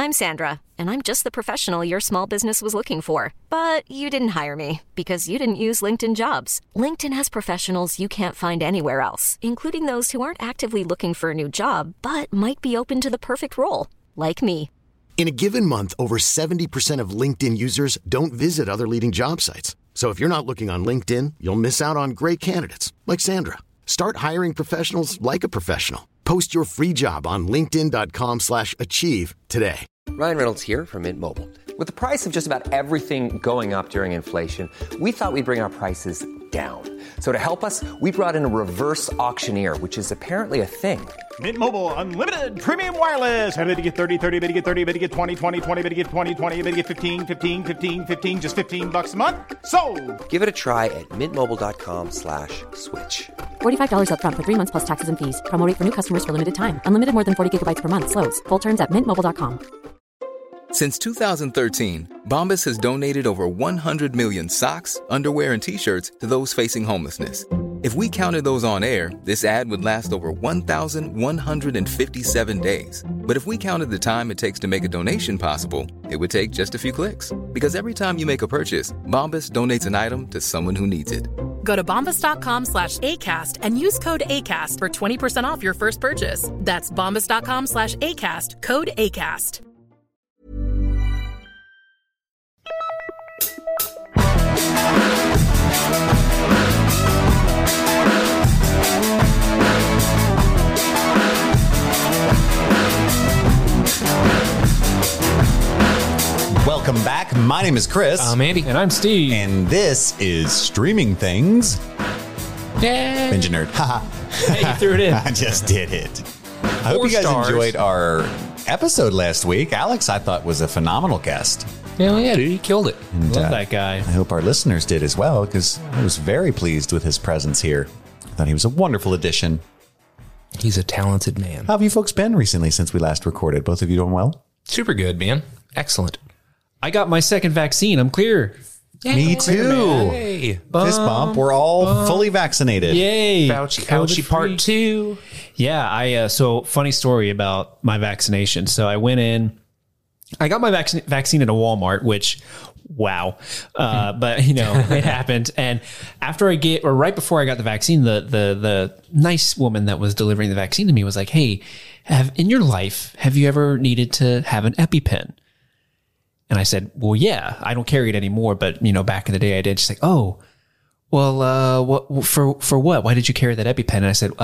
I'm Sandra, and I'm just the professional your small business was looking for. But you didn't hire me because you didn't use LinkedIn Jobs. LinkedIn has professionals you can't find anywhere else, including those who aren't actively looking for a new job, but might be open to the perfect role, like me. In a given month, over 70% of LinkedIn users don't visit other leading job sites. So if you're not looking on LinkedIn, you'll miss out on great candidates like Sandra. Start hiring professionals like a professional. Post your free job on linkedin.com/achieve today. Ryan Reynolds here from Mint Mobile. With the price of just about everything going up during inflation, we thought we'd bring our prices down. So to help us, we brought in a reverse auctioneer, which is apparently a thing. Mint Mobile Unlimited Premium Wireless. How to get 30, 30, bit to get 30, bit to get 20, 20, 20, bit to get 20, 20, bit to get 15, 15, 15, 15, just $15 a month? Sold! Give it a try at mintmobile.com/switch. $45 up front for 3 months plus taxes and fees. Promo rate for new customers for limited time. Unlimited more than 40 gigabytes per month. Slows full terms at mintmobile.com. Since 2013, Bombas has donated over 100 million socks, underwear, and T-shirts to those facing homelessness. If we counted those on air, this ad would last over 1,157 days. But if we counted the time it takes to make a donation possible, it would take just a few clicks. Because every time you make a purchase, Bombas donates an item to someone who needs it. Go to bombas.com/ACAST and use code ACAST for 20% off your first purchase. That's bombas.com/ACAST, code ACAST. Welcome back. My name is Chris. I'm Andy. And I'm Steve. And this is Streaming Things. Yeah. Ninja Nerd. Haha. Hey, you threw it in. I just did it. I hope you guys enjoyed our episode last week. Alex, I thought, was a phenomenal guest. Yeah, dude, he killed it. And, love that guy. I hope our listeners did as well, because I was very pleased with his presence here. I thought he was a wonderful addition. He's a talented man. How have you folks been recently since we last recorded? Both of you doing well? Super good, man. Excellent. I got my second vaccine. I'm clear. Me too. Hey. Fist bump. We're all fully vaccinated. Yay. Fauci part 2. Yeah. So funny story about my vaccination. So I went in, I got my vaccine at a Walmart, which, wow. But you know, it happened. And after right before I got the vaccine, the nice woman that was delivering the vaccine to me was like, "Hey, in your life, have you ever needed to have an EpiPen?" And I said, "Well, yeah, I don't carry it anymore, but you know, back in the day I did." She's like, "Oh, well, what for what? Why did you carry that EpiPen?" And I said,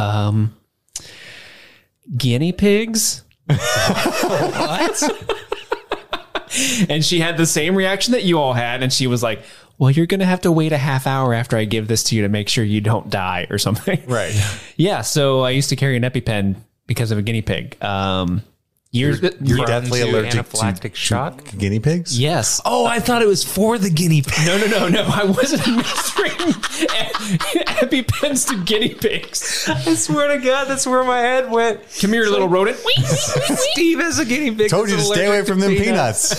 "Guinea pigs." What? And she had the same reaction that you all had, and she was like, "Well, you're going to have to wait a half hour after I give this to you to make sure you don't die or something." Right. Yeah. So I used to carry an EpiPen because of a guinea pig. You're definitely allergic anaphylactic shock? to guinea pigs? Yes. Oh, I thought it was for the guinea pig. No. I wasn't administering EpiPens to guinea pigs. I swear to God, that's where my head went. Come here, little rodent. Steve is a guinea pig. Told you to stay away from them peanuts.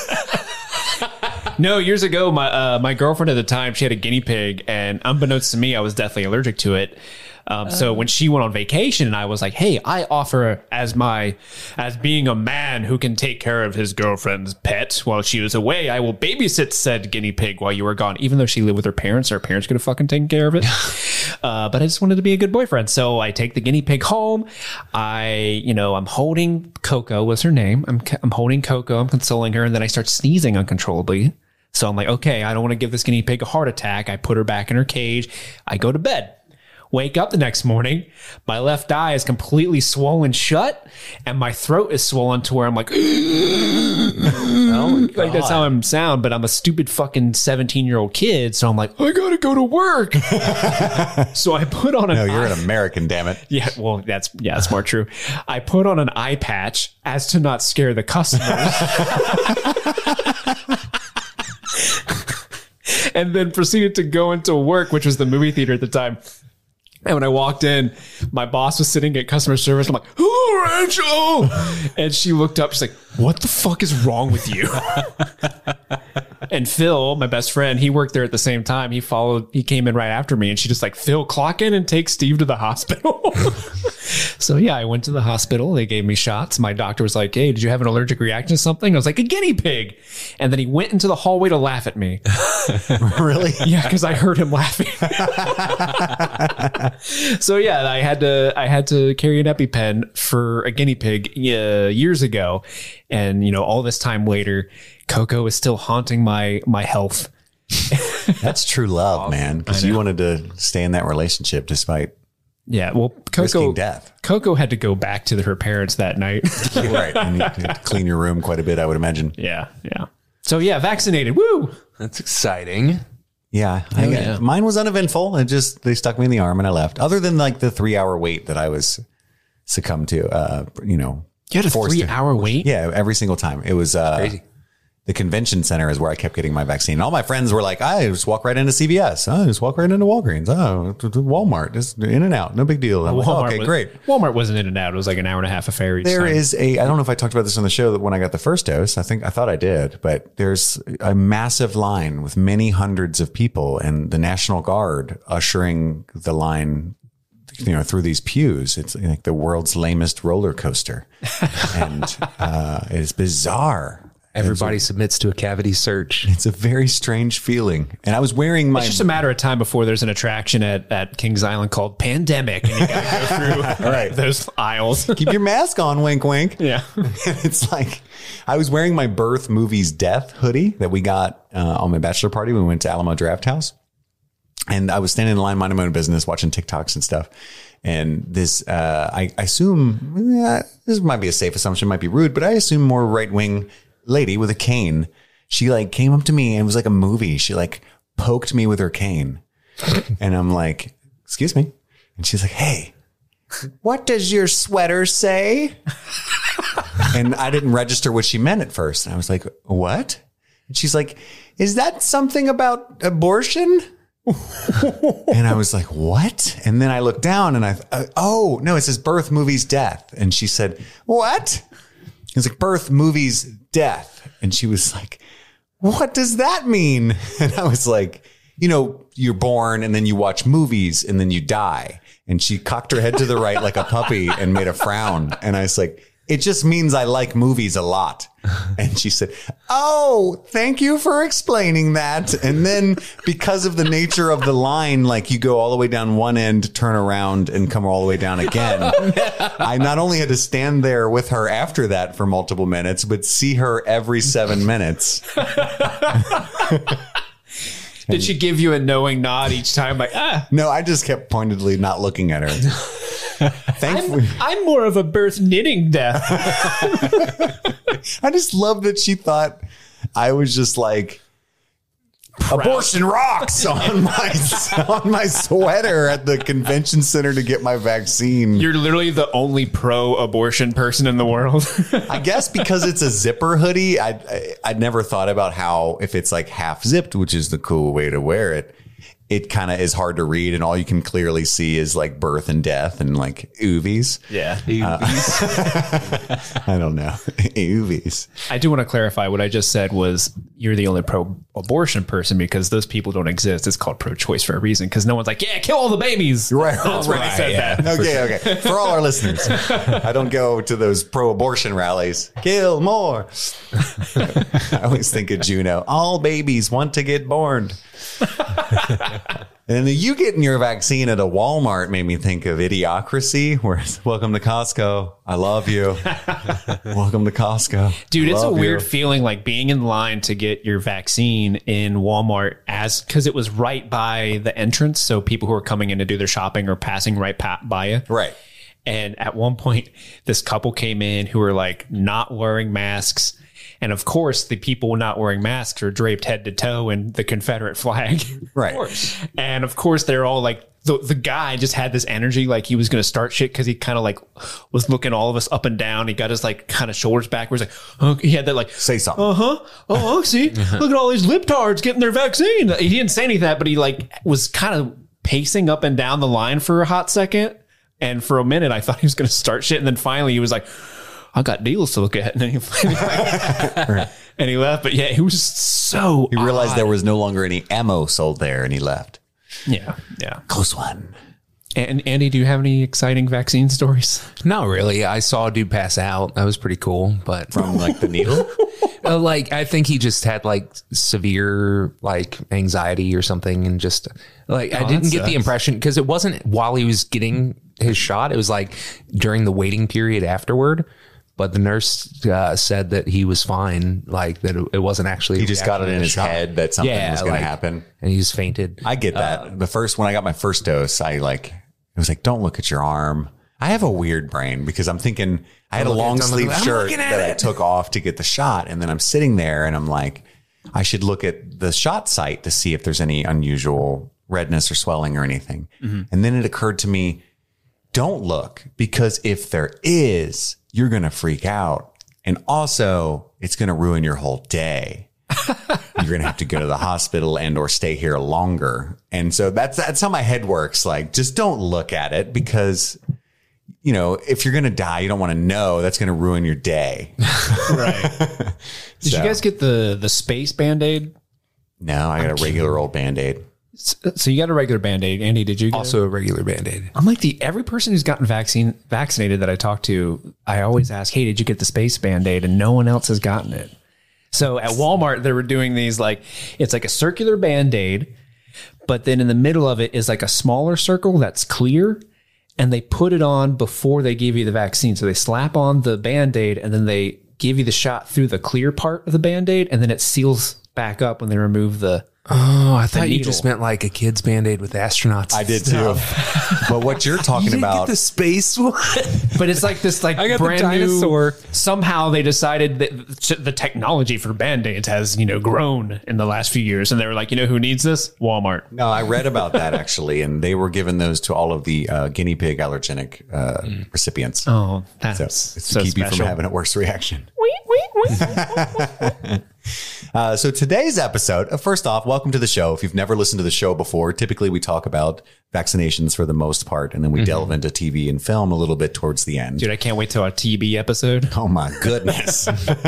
No, years ago, my girlfriend at the time, she had a guinea pig, and unbeknownst to me, I was definitely allergic to it. So when she went on vacation and I was like, "Hey, I offer as being a man who can take care of his girlfriend's pet while she was away, I will babysit said guinea pig while you were gone." Even though she lived with her parents could have fucking taken care of it. But I just wanted to be a good boyfriend. So I take the guinea pig home. I'm holding Coco was her name. I'm holding Coco. I'm consoling her. And then I start sneezing uncontrollably. So I'm like, okay, I don't want to give this guinea pig a heart attack. I put her back in her cage. I go to bed. Wake up the next morning, my left eye is completely swollen shut, and my throat is swollen to where I'm like, oh, like that's how I'm sound, but I'm a stupid fucking 17-year-old kid, so I'm like, I gotta go to work. So I put on you're an American, damn it. Yeah, well, that's more true. I put on an eye patch as to not scare the customers. And then proceeded to go into work, which was the movie theater at the time. And when I walked in, my boss was sitting at customer service. I'm like, "Hello, Rachel." And she looked up. She's like, "What the fuck is wrong with you?" And Phil, my best friend, he worked there at the same time. He came in right after me, and she just like, "Phil, clock in and take Steve to the hospital." So yeah, I went to the hospital. They gave me shots. My doctor was like, "Hey, did you have an allergic reaction to something?" I was like, "A guinea pig." And then he went into the hallway to laugh at me. Really? Yeah, because I heard him laughing. So yeah, I had to carry an EpiPen for a guinea pig years ago, and all this time later, Coco is still haunting my health. That's true love, man. Because you wanted to stay in that relationship despite risking death. Coco had to go back to her parents that night. Right. And you had to clean your room quite a bit, I would imagine. Yeah. So yeah, vaccinated. Woo! That's exciting. Yeah, mine was uneventful. They stuck me in the arm and I left. Other than like the 3-hour wait that I was succumbed to, You had a 3-hour wait? Yeah, every single time. It was crazy. The convention center is where I kept getting my vaccine. And all my friends were like, I just walk right into CVS. I just walk right into Walgreens. Oh, to Walmart. Just in and out. No big deal. I'm like, okay, great. Walmart wasn't in and out. It was like an hour and a half affair each time. I don't know if I talked about this on the show that when I got the first dose, I thought I did, but there's a massive line with many hundreds of people and the National Guard ushering the line through these pews. It's like the world's lamest roller coaster. And it's bizarre. Everybody submits to a cavity search. It's a very strange feeling. And I was wearing It's just a matter of time before there's an attraction at Kings Island called Pandemic. And you got to go through those aisles. Keep your mask on, wink, wink. Yeah. It's like, I was wearing my Birth Movies Death hoodie that we got on my bachelor party when we went to Alamo Draft House. And I was standing in line, minding my own business, watching TikToks and stuff. And this, I assume, this might be a safe assumption, might be rude, but I assume more right-wing lady with a cane. She like came up to me and it was like a movie. She like poked me with her cane. And I'm like, excuse me. And she's like, hey, what does your sweater say? And I didn't register what she meant at first. And I was like, what? And she's like, is that something about abortion? And I was like, what? And then I looked down and oh, no, it says Birth Movies Death. And she said, what? It was like Birth Movies Death. And she was like, what does that mean? And I was like, you're born and then you watch movies and then you die. And she cocked her head to the right like a puppy and made a frown. And I was like, it just means I like movies a lot. And she said, oh, thank you for explaining that. And then because of the nature of the line, like you go all the way down one end, turn around and come all the way down again. I not only had to stand there with her after that for multiple minutes, but see her every 7 minutes. Did she give you a knowing nod each time? Like, No, I just kept pointedly not looking at her. Thankfully, I'm more of a birth knitting death. I just love that she thought I was just like abortion rocks on my sweater at the convention center to get my vaccine. You're literally the only pro-abortion person in the world. I guess because it's a zipper hoodie, I'd never thought about how if it's like half zipped, which is the cool way to wear it, it kind of is hard to read, and all you can clearly see is like birth and death and like oovies. Yeah. I don't know. Oovies. I do want to clarify what I just said was you're the only pro-abortion person because those people don't exist. It's called pro-choice for a reason because no one's like, yeah, kill all the babies. Right. That's where they said that. Okay. For all our listeners, I don't go to those pro-abortion rallies. Kill more. I always think of Juno. All babies want to get born. And you getting your vaccine at a Walmart made me think of Idiocracy, where it's welcome to Costco. I love you. Welcome to Costco. Dude, it's a weird feeling like being in line to get your vaccine in Walmart because it was right by the entrance. So people who are coming in to do their shopping are passing right by you. Right. And at one point, this couple came in who were like not wearing masks. And of course, the people not wearing masks are draped head to toe in the Confederate flag. Right. And of course, they're all like, the guy just had this energy like he was going to start shit because he kind of like was looking all of us up and down. He got his like kind of shoulders backwards. Like, he had that like, say something. Oh, see, look at all these libtards getting their vaccine. He didn't say any of that, but he like was kind of pacing up and down the line for a hot second. And for a minute, I thought he was going to start shit. And then finally he was like, I got deals to look at. And then he and he left. But yeah, he was so He realized there was no longer any ammo sold there and he left. Yeah. Close one. And Andy, do you have any exciting vaccine stories? Not really. I saw a dude pass out. That was pretty cool. But From like the needle? like, I think he just had like severe like anxiety or something. And just like, I didn't get the impression because it wasn't while he was getting his shot. It was like during the waiting period afterward. But the nurse said that he was fine, like that it wasn't actually. He just got it in his head that something was going to happen. And he just fainted. I get that. When I got my first dose, it was like, don't look at your arm. I have a weird brain because I'm thinking I had a long sleeve shirt that I took off to get the shot. And then I'm sitting there and I'm like, I should look at the shot site to see if there's any unusual redness or swelling or anything. Mm-hmm. And then it occurred to me, don't look, because if there is, you're going to freak out. And also it's going to ruin your whole day. You're going to have to go to the hospital and or stay here longer. And so that's how my head works. Like, just don't look at it because, you know, if you're going to die, you don't want to know. That's going to ruin your day. Right. Did you guys get the space Band-Aid? No, I got a regular old Band-Aid. So you got a regular Band-Aid. Andy, did you get also a regular Band-Aid? I'm like every person who's gotten vaccinated that I talk to, I always ask, hey, did you get the space Band-Aid? And no one else has gotten it. So at Walmart, they were doing these like, it's like a circular Band-Aid, but then in the middle of it is like a smaller circle that's clear. And they put it on before they give you the vaccine. So they slap on the Band-Aid and then they give you the shot through the clear part of the Band-Aid. And then it seals back up when they remove the Oh, I thought you just meant like a kid's Band-Aid with astronauts. I did too. But what you're talking about, get the space one. But it's like this, like brand new. Somehow they decided that the technology for Band-Aids has, grown in the last few years, and they were like, who needs this? Walmart. No, I read about that actually, and they were giving those to all of the guinea pig allergenic recipients. Oh, that's so keep special. You from having a worse reaction. So today's episode, first off, welcome to the show. If you've never listened to the show before, typically we talk about vaccinations for the most part, and then we delve into TV and film a little bit towards the end. Dude, I can't wait till our TB episode. Oh my goodness.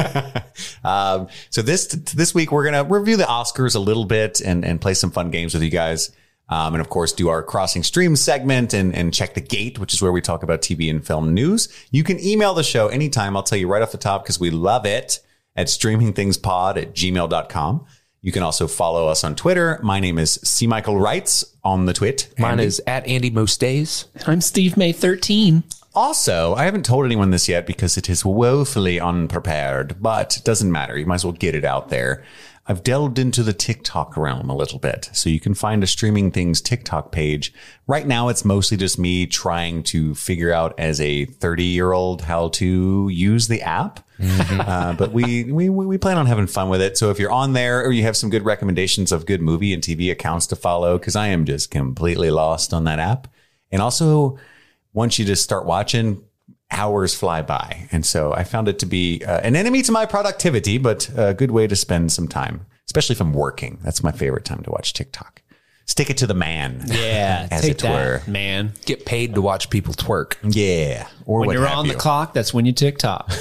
So this week we're going to review the Oscars a little bit and play some fun games with you guys. And of course, do our Crossing Streams segment and check the gate, which is where we talk about TV and film news. You can email the show anytime. I'll tell you right off the top because we love it at streamingthingspod@gmail.com. You can also follow us on Twitter. My name is C. Michael Wrights on the twit. Mine is at Andy Most Days. I'm Steve May 13. Also, I haven't told anyone this yet because it is woefully unprepared, but it doesn't matter. You might as well get it out there. I've delved into the TikTok realm a little bit. So you can find a Streaming Things TikTok page. Right now, it's mostly just me trying to figure out as a 30-year-old how to use the app. But we plan on having fun with it. So if you're on there or you have some good recommendations of good movie and TV accounts to follow, because I am just completely lost on that app. And also, once you just start watching, hours fly by. And so I found it to be an enemy to my productivity, but a good way to spend some time, especially if I'm working. That's my favorite time to watch TikTok. Stick it to the man. Yeah. As it were. Man. Get paid to watch people twerk. Yeah. Or when you're on the clock, that's when you TikTok.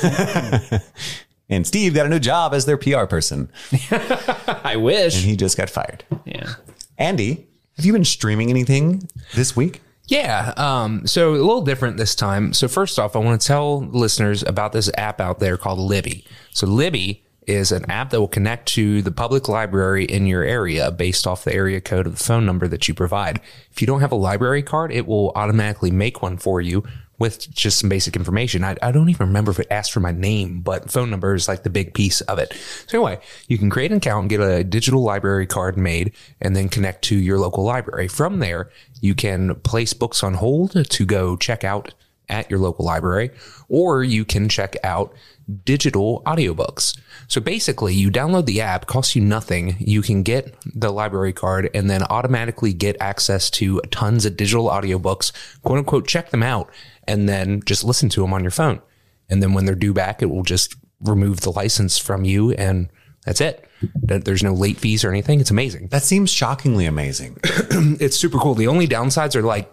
And Steve got a new job as their PR person. I wish. And he just got fired. Yeah. Andy, have you been streaming anything this week? Yeah. So a little different this time. So first off, I want to tell listeners about this app out there called Libby. So Libby is an app that will connect to the public library in your area based off the area code of the phone number that you provide. If you don't have a library card, it will automatically make one for you with just some basic information. I don't even remember if it asked for my name, but phone number is like the big piece of it. So anyway, you can create an account and get a digital library card made and then connect to your local library. From there, you can place books on hold to go check out at your local library, or you can check out digital audiobooks. So basically, you download the app, costs you nothing. You can get the library card and then automatically get access to tons of digital audiobooks, quote unquote, check them out, and then just listen to them on your phone. And then when they're due back, it will just remove the license from you, and that's it. There's no late fees or anything. It's amazing. That seems shockingly amazing. It's super cool. The only downsides are like,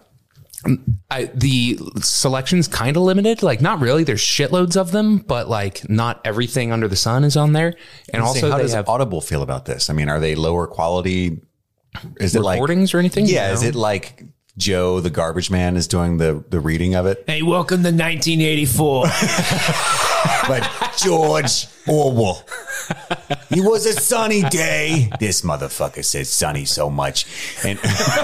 the selection's kind of limited. Like, not really. There's shitloads of them, but like not everything under the sun is on there. And also, how does Audible feel about this? I mean, are they lower quality? Is it like recordings or anything? Yeah. Is it like Joe, the garbage man, is doing the reading of it. Hey, welcome to 1984. But George Orwell, it was a sunny day. This motherfucker says sunny so much. And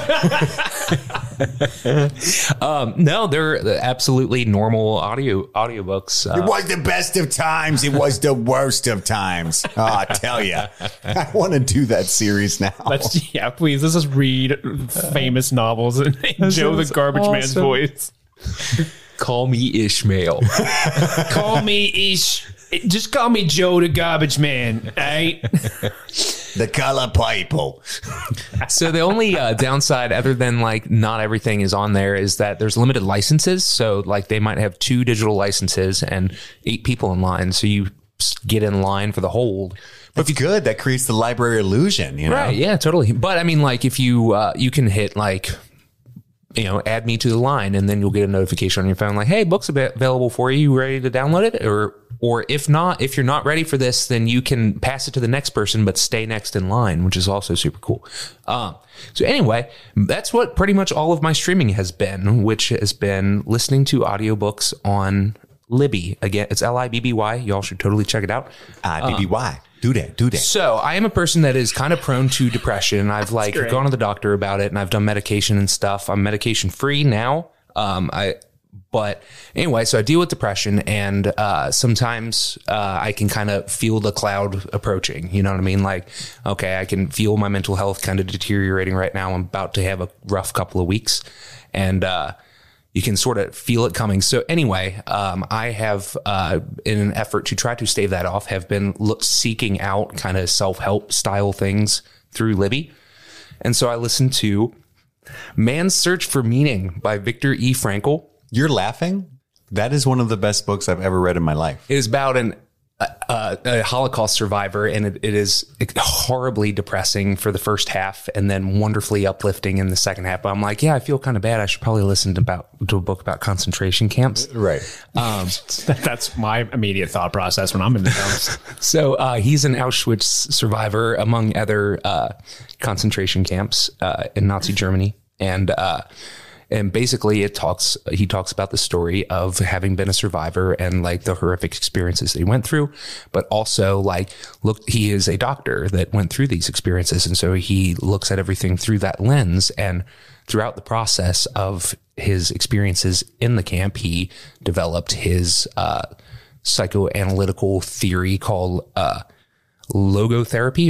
No, they're absolutely normal audiobooks. it was the best of times. It was the worst of times. Oh, I tell you, I want to do that series now. Yeah, please. Let's just read famous novels in Joe the Garbage Man's voice. Call me Ishmael. Call me Ish. Just call me Joe the Garbage Man. Right? The color purple. So the only downside, other than like not everything is on there, is that there's limited licenses. So like they might have 2 digital licenses and 8 people in line. So you get in line for the hold. But it's good. That creates the library illusion, you know? Right. Yeah, totally. But I mean, like if you you can hit like, you know, add me to the line, and then you'll get a notification on your phone like, hey, book's available for you. You ready to download it? Or if not, if you're not ready for this, then you can pass it to the next person, but stay next in line, which is also super cool. So anyway, that's what pretty much all of my streaming has been, which has been listening to audiobooks on Libby. Again, it's Libby. Y'all should totally check it out. BBY. Do that. So I am a person that is kind of prone to depression. I've like gone to the doctor about it, and I've done medication and stuff. I'm medication free now. But anyway, so I deal with depression, and sometimes I can kind of feel the cloud approaching. You know what I mean? Like, okay, I can feel my mental health kind of deteriorating right now. I'm about to have a rough couple of weeks, and you can sort of feel it coming. So anyway, I have, in an effort to try to stave that off, have been seeking out kind of self-help style things through Libby. And so I listened to Man's Search for Meaning by Viktor E. Frankl. You're laughing? That is one of the best books I've ever read in my life. It is about a Holocaust survivor, and it is horribly depressing for the first half and then wonderfully uplifting in the second half. But I'm like, yeah, I feel kind of bad. I should probably listen to a book about concentration camps. Right. That's my immediate thought process when I'm in the dumps. So he's an Auschwitz survivor, among other concentration camps in Nazi Germany. And basically he talks about the story of having been a survivor and like the horrific experiences that he went through, but also like, look, he is a doctor that went through these experiences. And so he looks at everything through that lens. And throughout the process of his experiences in the camp, he developed his psychoanalytical theory called logotherapy,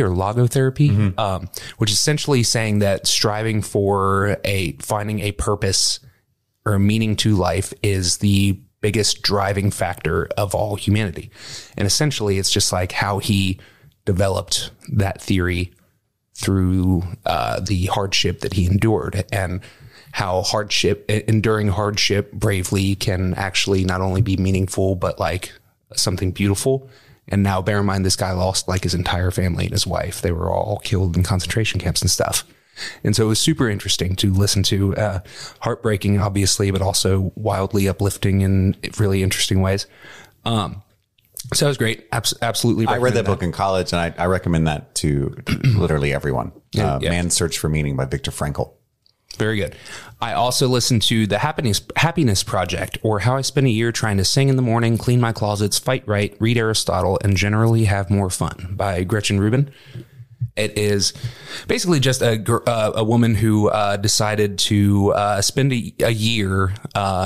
which is essentially saying that striving for finding a purpose or a meaning to life is the biggest driving factor of all humanity. And essentially it's just like how he developed that theory through the hardship that he endured, and how enduring hardship bravely can actually not only be meaningful, but like something beautiful. And now bear in mind, this guy lost like his entire family and his wife. They were all killed in concentration camps and stuff. And so it was super interesting to listen to, heartbreaking, obviously, but also wildly uplifting in really interesting ways. So it was great. Absolutely. I read that book in college, and I recommend that to literally everyone. Man's Search for Meaning by Viktor Frankl. Very good. I also listened to The Happiness Project, or How I Spent a Year Trying to Sing in the Morning, Clean My Closets, Fight Right, Read Aristotle, and Generally Have More Fun by Gretchen Rubin. It is basically just a woman who decided to spend a year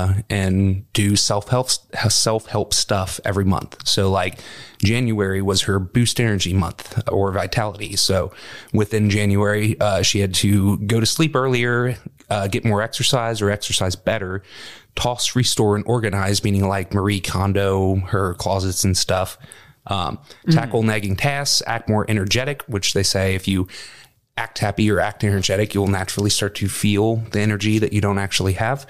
and do self-help stuff every month. So like January was her boost energy month or vitality. So within January, she had to go to sleep earlier, get more exercise or exercise better, toss, restore, and organize, meaning like Marie Kondo, her closets and stuff. Tackle nagging tasks, act more energetic, which they say if you act happy or act energetic, you'll naturally start to feel the energy that you don't actually have.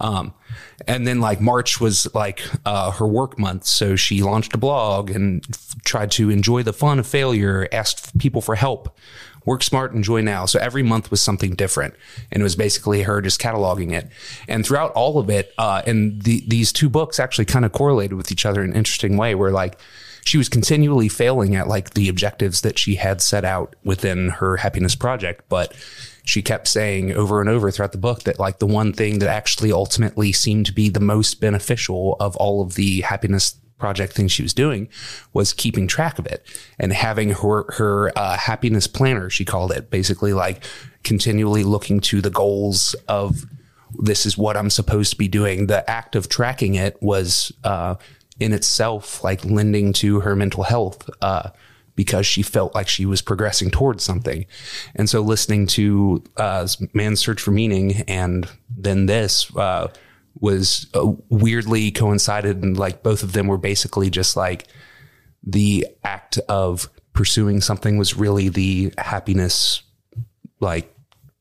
And then like March was like her work month. So she launched a blog and tried to enjoy the fun of failure, asked people for help, work smart, enjoy now. So every month was something different. And it was basically her just cataloging it. And throughout all of it, and these two books actually kind of correlated with each other in an interesting way, where like she was continually failing at like the objectives that she had set out within her happiness project, but she kept saying over and over throughout the book that like the one thing that actually ultimately seemed to be the most beneficial of all of the happiness project things she was doing was keeping track of it and having her happiness planner, she called it, basically like continually looking to the goals of this is what I'm supposed to be doing. The act of tracking it was in itself like lending to her mental health because she felt like she was progressing towards something. And so listening to Man's Search for Meaning and then this was weirdly coincided, and like both of them were basically just like the act of pursuing something was really the happiness, like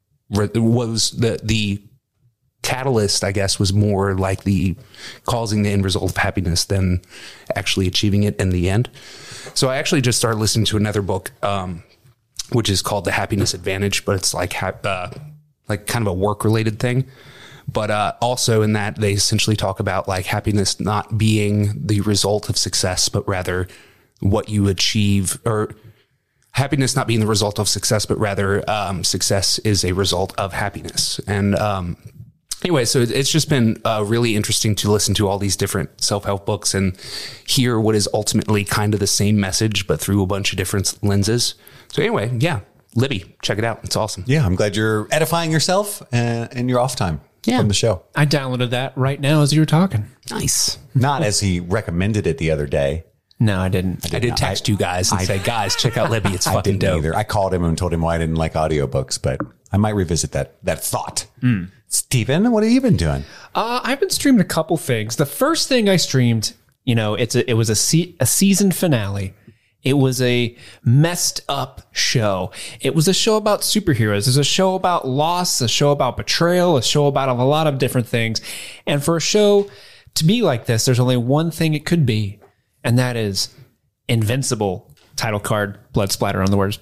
was the catalyst, I guess, was more like the causing the end result of happiness than actually achieving it in the end. So I actually just started listening to another book, which is called The Happiness Advantage, but it's like kind of a work related thing. But also in that they essentially talk about like happiness not being the result of success, but rather what you achieve, or happiness not being the result of success, but rather success is a result of happiness. And anyway, so it's just been really interesting to listen to all these different self-help books and hear what is ultimately kind of the same message, but through a bunch of different lenses. So anyway, yeah, Libby, check it out. It's awesome. Yeah, I'm glad you're edifying yourself in your off time from the show. I downloaded that right now as you were talking. Nice. Not as he recommended it the other day. No, I didn't. I did text you guys and say, guys, check out Libby. It's fucking dope. Either. I called him and told him why I didn't like audiobooks, but I might revisit that thought. Steven, what have you been doing? I've been streaming a couple things. The first thing I streamed, it was a season finale. It was a messed up show. It was a show about superheroes. It was a show about loss, a show about betrayal, a show about a lot of different things. And for a show to be like this, there's only one thing it could be, and that is Invincible. Title card, blood splatter on the words.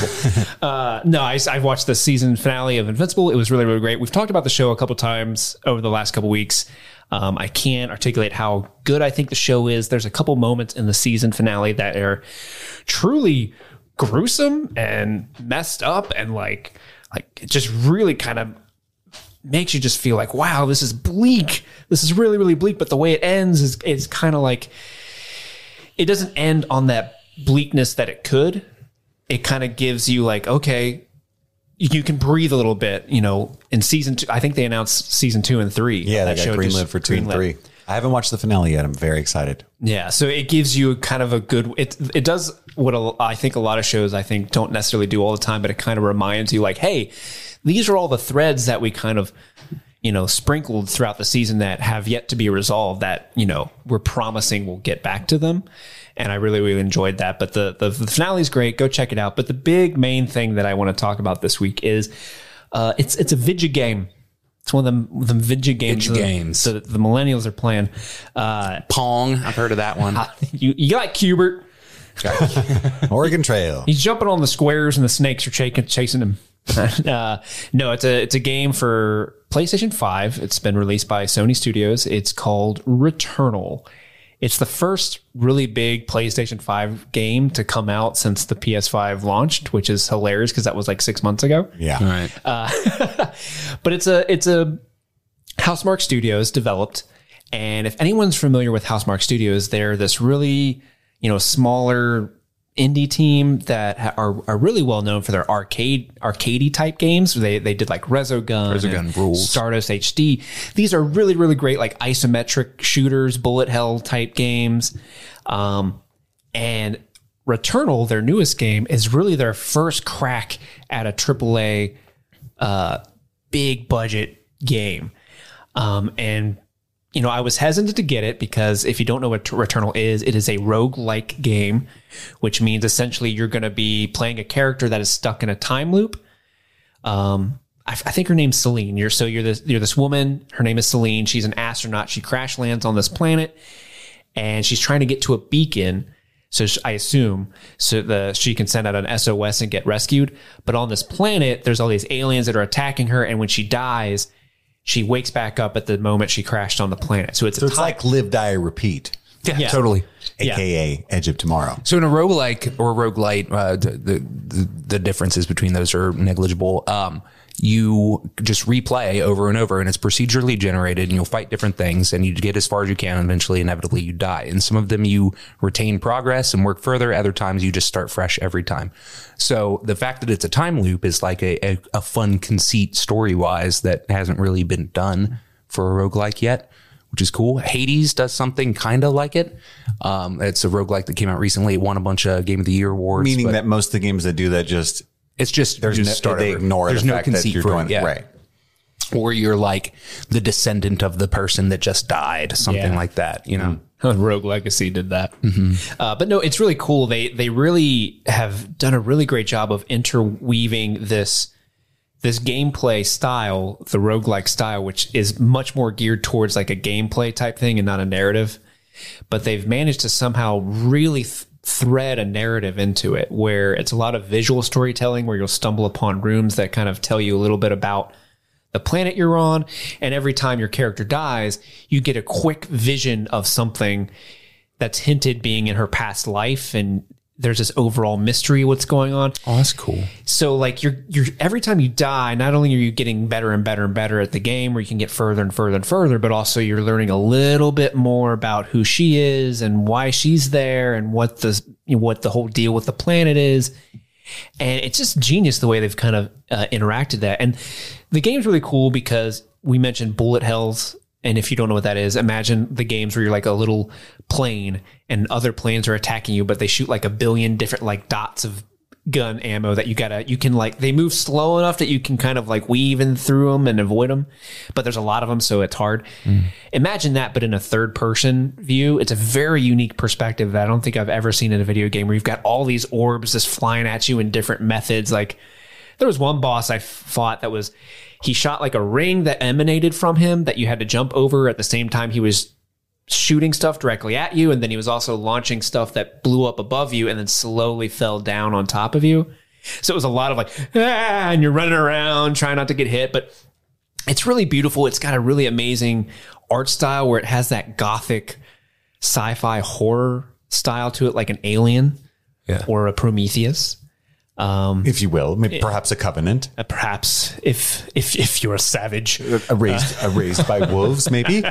No, I've watched the season finale of Invincible. It was really, really great. We've talked about the show a couple times over the last couple weeks. I can't articulate how good I think the show is. There's a couple moments in the season finale that are truly gruesome and messed up, and like it just really kind of makes you just feel like, wow, this is bleak. This is really, really bleak. But the way it ends is kind of like, it doesn't end on that bleakness that it could. It kind of gives you like, okay, you can breathe a little bit, in season 2. I think they announced season 2 and 3. Yeah, they got greenlit for 2 and 3. I haven't watched the finale yet. I'm very excited. Yeah, so it gives you kind of a good, it does what I think a lot of shows don't necessarily do all the time, but it kind of reminds you like, hey, these are all the threads that we kind of, sprinkled throughout the season that have yet to be resolved that, we're promising we'll get back to them. And I really, really enjoyed that. But the finale is great. Go check it out. But the big main thing that I want to talk about this week is it's a video game. It's one of them video games. So the millennials are playing. Pong. I've heard of that one. You like Cubert. Oregon Trail. He's jumping on the squares and the snakes are chasing him. No, it's a game for PlayStation 5. It's been released by Sony Studios. It's called Returnal. It's the first really big PlayStation 5 game to come out since the PS5 launched, which is hilarious because that was like 6 months ago. Yeah. All right. But it's a Housemarque Studios developed. And if anyone's familiar with Housemarque Studios, they're this really, smaller indie team that are really well known for their arcadey type games. They did like Resogun rules, Stardust HD. These are really, really great, like isometric shooters, bullet hell type games. And Returnal, their newest game, is really their first crack at a AAA big budget game. And I was hesitant to get it because if you don't know what Returnal is, it is a roguelike game, which means essentially you're going to be playing a character that is stuck in a time loop. I think her name's Celine. You're this woman. Her name is Celine. She's an astronaut. She crash lands on this planet, and she's trying to get to a beacon. So I assume she can send out an SOS and get rescued. But on this planet, there's all these aliens that are attacking her, and when she dies, she wakes back up at the moment she crashed on the planet. So it's like live, die, repeat. Yeah, totally. aka Edge of Tomorrow. So in a roguelike or roguelite, the differences between those are negligible. You just replay over and over, and it's procedurally generated, and you'll fight different things, and you get as far as you can, and eventually, inevitably, you die. And some of them you retain progress and work further. Other times you just start fresh every time. So the fact that it's a time loop is like a fun conceit story-wise that hasn't really been done for a roguelike yet, which is cool. Hades does something kind of like it. It's a roguelike that came out recently. It won a bunch of Game of the Year awards. Meaning that most of the games that do that it's just they ignore There's the no fact that conceit you're for doing it, yeah. right. Or you're like the descendant of the person that just died, something like that, you know. Rogue Legacy did that. But no, it's really cool. They really have done a really great job of interweaving this gameplay style, the roguelike style, which is much more geared towards like a gameplay type thing and not a narrative. But they've managed to somehow really thread a narrative into it, where it's a lot of visual storytelling, where you'll stumble upon rooms that kind of tell you a little bit about the planet you're on. And every time your character dies, you get a quick vision of something that's hinted being in her past life. And there's this overall mystery what's going on. Oh, that's cool. So like you're every time you die, not only are you getting better and better and better at the game, where you can get further and further and further, but also you're learning a little bit more about who she is and why she's there and what the whole deal with the planet is. And it's just genius the way they've kind of interacted that. And the game's really cool because we mentioned bullet hells. And if you don't know what that is, imagine the games where you're like a little plane and other planes are attacking you, but they shoot like a billion different like dots of gun ammo that you can like, they move slow enough that you can kind of like weave in through them and avoid them. But there's a lot of them, so it's hard. Imagine that, but in a third person view. It's a very unique perspective that I don't think I've ever seen in a video game, where you've got all these orbs just flying at you in different methods. Like there was one boss I fought that was, he shot like a ring that emanated from him that you had to jump over at the same time he was shooting stuff directly at you. And then he was also launching stuff that blew up above you and then slowly fell down on top of you. So it was a lot of like, and you're running around trying not to get hit. But it's really beautiful. It's got a really amazing art style where it has that gothic sci-fi horror style to it, like an Alien or a Prometheus. If you will, maybe perhaps a Covenant. Perhaps if you're a savage, raised by wolves, maybe.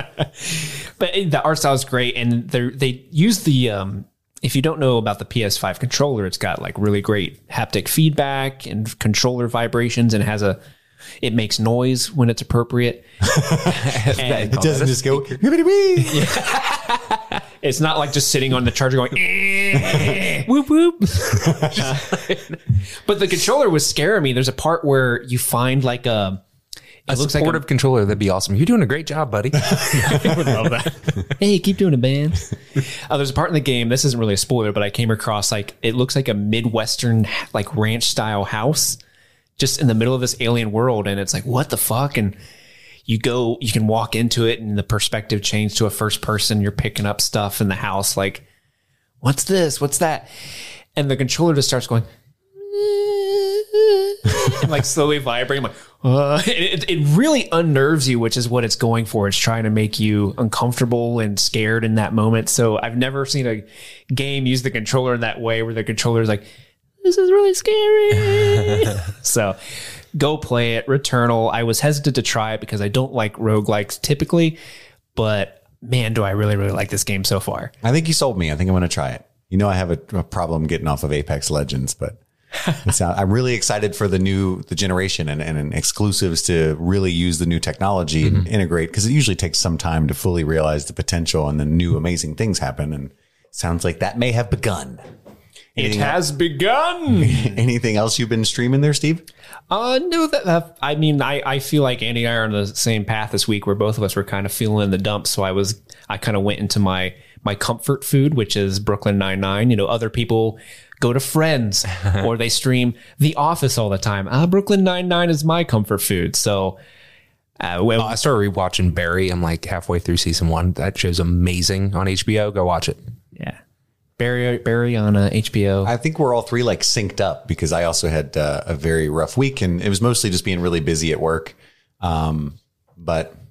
But the art style is great, and they use the. If you don't know about the PS5 controller, it's got like really great haptic feedback and controller vibrations, and it makes noise when it's appropriate. It doesn't just go. It's not like just sitting on the charger going whoop whoop. But the controller was scaring me. There's a part where you find like a supportive controller. That'd be awesome. You're doing a great job, buddy. I would love that. Hey, keep doing it, man. There's a part in the game, this isn't really a spoiler, but I came across like, it looks like a Midwestern like ranch style house just in the middle of this alien world. And it's like, what the fuck? And you can walk into it and the perspective changed to a first person. You're picking up stuff in the house. Like, what's this? What's that? And the controller just starts going, and like slowly vibrating. I'm like, it really unnerves you, which is what it's going for. It's trying to make you uncomfortable and scared in that moment. So I've never seen a game use the controller in that way, where the controller is like, this is really scary. So go play it. Returnal. I was hesitant to try it because I don't like roguelikes typically, but man, do I really, really like this game so far. I think you sold me. I think I'm going to try it. You know, I have a problem getting off of Apex Legends, but I'm really excited for the generation and exclusives to really use the new technology and integrate, because it usually takes some time to fully realize the potential, and then new amazing things happen. And it sounds like that may have begun. It has begun. Anything else you've been streaming there, Steve? No, I mean, I feel like Andy and I are on the same path this week, where both of us were kind of feeling the dumps. So I kind of went into my comfort food, which is Brooklyn Nine-Nine. You know, other people go to Friends or they stream The Office all the time. Brooklyn Nine-Nine is my comfort food. So I started rewatching Barry. I'm like halfway through season 1. That show's amazing on HBO. Go watch it. Yeah. Barry on HBO. I think we're all three like synced up, because I also had a very rough week, and it was mostly just being really busy at work. But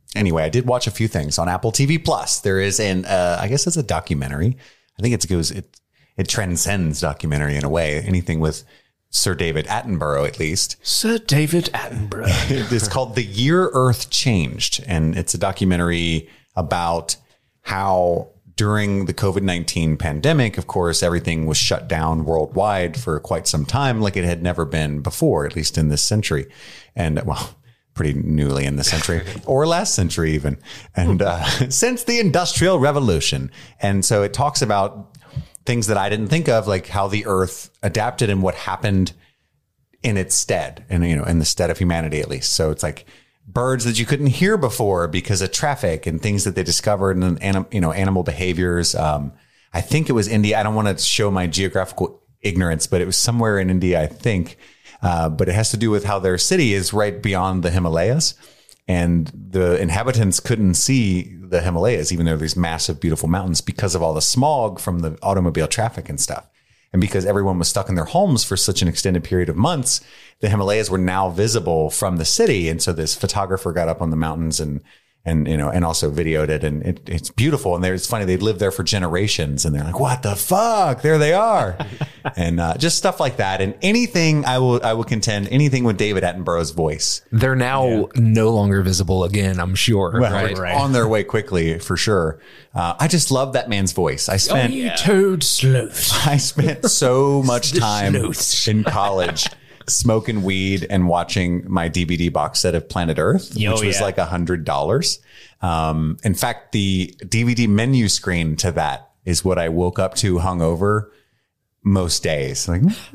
Anyway, I did watch a few things on Apple TV Plus. There is I guess it's a documentary. I think it transcends documentary in a way. Anything with Sir David Attenborough, at least. Sir David Attenborough. It's called The Year Earth Changed. And it's a documentary about how during the COVID-19 pandemic, of course, everything was shut down worldwide for quite some time, like it had never been before, at least in this century. And well, pretty newly in this century or last century even. And since the Industrial Revolution. And so it talks about things that I didn't think of, like how the earth adapted and what happened in its stead, and, you know, in the stead of humanity, at least. So it's like birds that you couldn't hear before because of traffic and things that they discovered, and animal behaviors. I think it was India. I don't want to show my geographical ignorance, but it was somewhere in India, I think. But it has to do with how their city is right beyond the Himalayas, and the inhabitants couldn't see the Himalayas, even though there's massive, beautiful mountains, because of all the smog from the automobile traffic and stuff. And because everyone was stuck in their homes for such an extended period of months, the Himalayas were now visible from the city. And so this photographer got up on the mountains and also videoed it. And it's beautiful. And it's funny, they lived there for generations, and they're like, what the fuck? There they are. And just stuff like that. And anything, I will contend, anything with David Attenborough's voice. They're now no longer visible again, I'm sure. Well, right? On their way quickly, for sure. I just love that man's voice. I spent toad sloth. I spent so much time in college smoking weed and watching my DVD box set of Planet Earth, which was like $100. In fact, the DVD menu screen to that is what I woke up to hungover most days. Like, with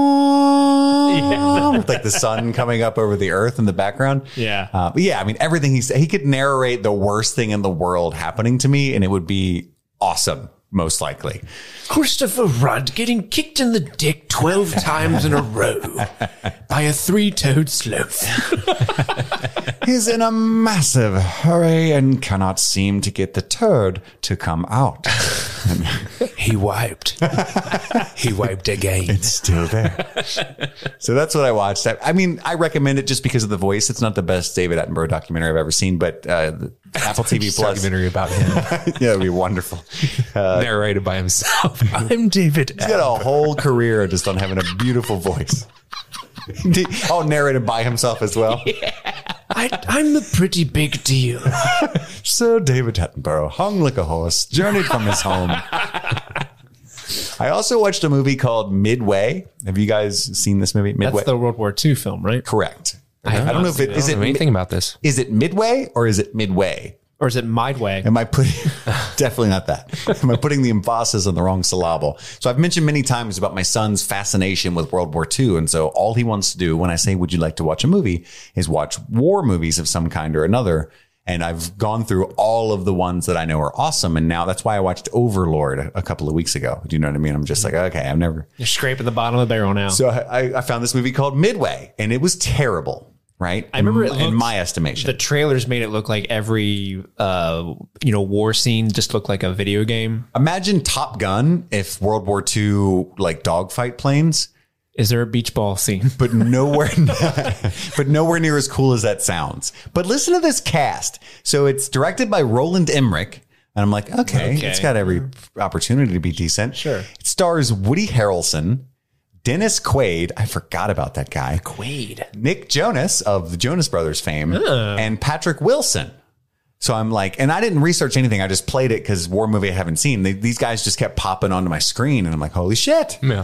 like the sun coming up over the earth in the background. Yeah. But yeah, I mean, everything he said, he could narrate the worst thing in the world happening to me, and it would be awesome. Most likely. Christopher Rudd getting kicked in the dick 12 times in a row by a 3-toed sloth. He's in a massive hurry and cannot seem to get the turd to come out. He wiped. He wiped again. It's still there. So that's what I watched. I mean, I recommend it just because of the voice. It's not the best David Attenborough documentary I've ever seen, but Apple TV Plus documentary about him. Yeah, it'd be wonderful. Narrated by himself. I'm David. He's got a whole career just on having a beautiful voice. Oh, narrated by himself as well. Yeah. I'm the pretty big deal. Sir David Attenborough hung like a horse, journeyed from his home. I also watched a movie called Midway. Have you guys seen this movie? Midway. That's the World War II film, right? Correct. I don't know if it is. I don't know anything about this. Is it Midway or is it Midway? Or is it Midway? Am I putting definitely not that? Am I putting the emphasis on the wrong syllable? So I've mentioned many times about my son's fascination with World War II. And so all he wants to do when I say, would you like to watch a movie, is watch war movies of some kind or another. And I've gone through all of the ones that I know are awesome. And now that's why I watched Overlord a couple of weeks ago. Do you know what I mean? I'm just like, okay, You're scraping the bottom of the barrel now. So I found this movie called Midway, and it was terrible. Right. I remember in my estimation, the trailers made it look like every, war scene just looked like a video game. Imagine Top Gun if World War II, like dogfight planes. Is there a beach ball scene? But nowhere near as cool as that sounds. But listen to this cast. So it's directed by Roland Emmerich. And I'm like, okay, it's got every opportunity to be decent. Sure. It stars Woody Harrelson, Dennis Quaid, I forgot about that guy. Quaid. Nick Jonas of the Jonas Brothers fame, and Patrick Wilson. So I'm like, and I didn't research anything. I just played it because war movie I haven't seen. These guys just kept popping onto my screen, and I'm like, holy shit. Yeah.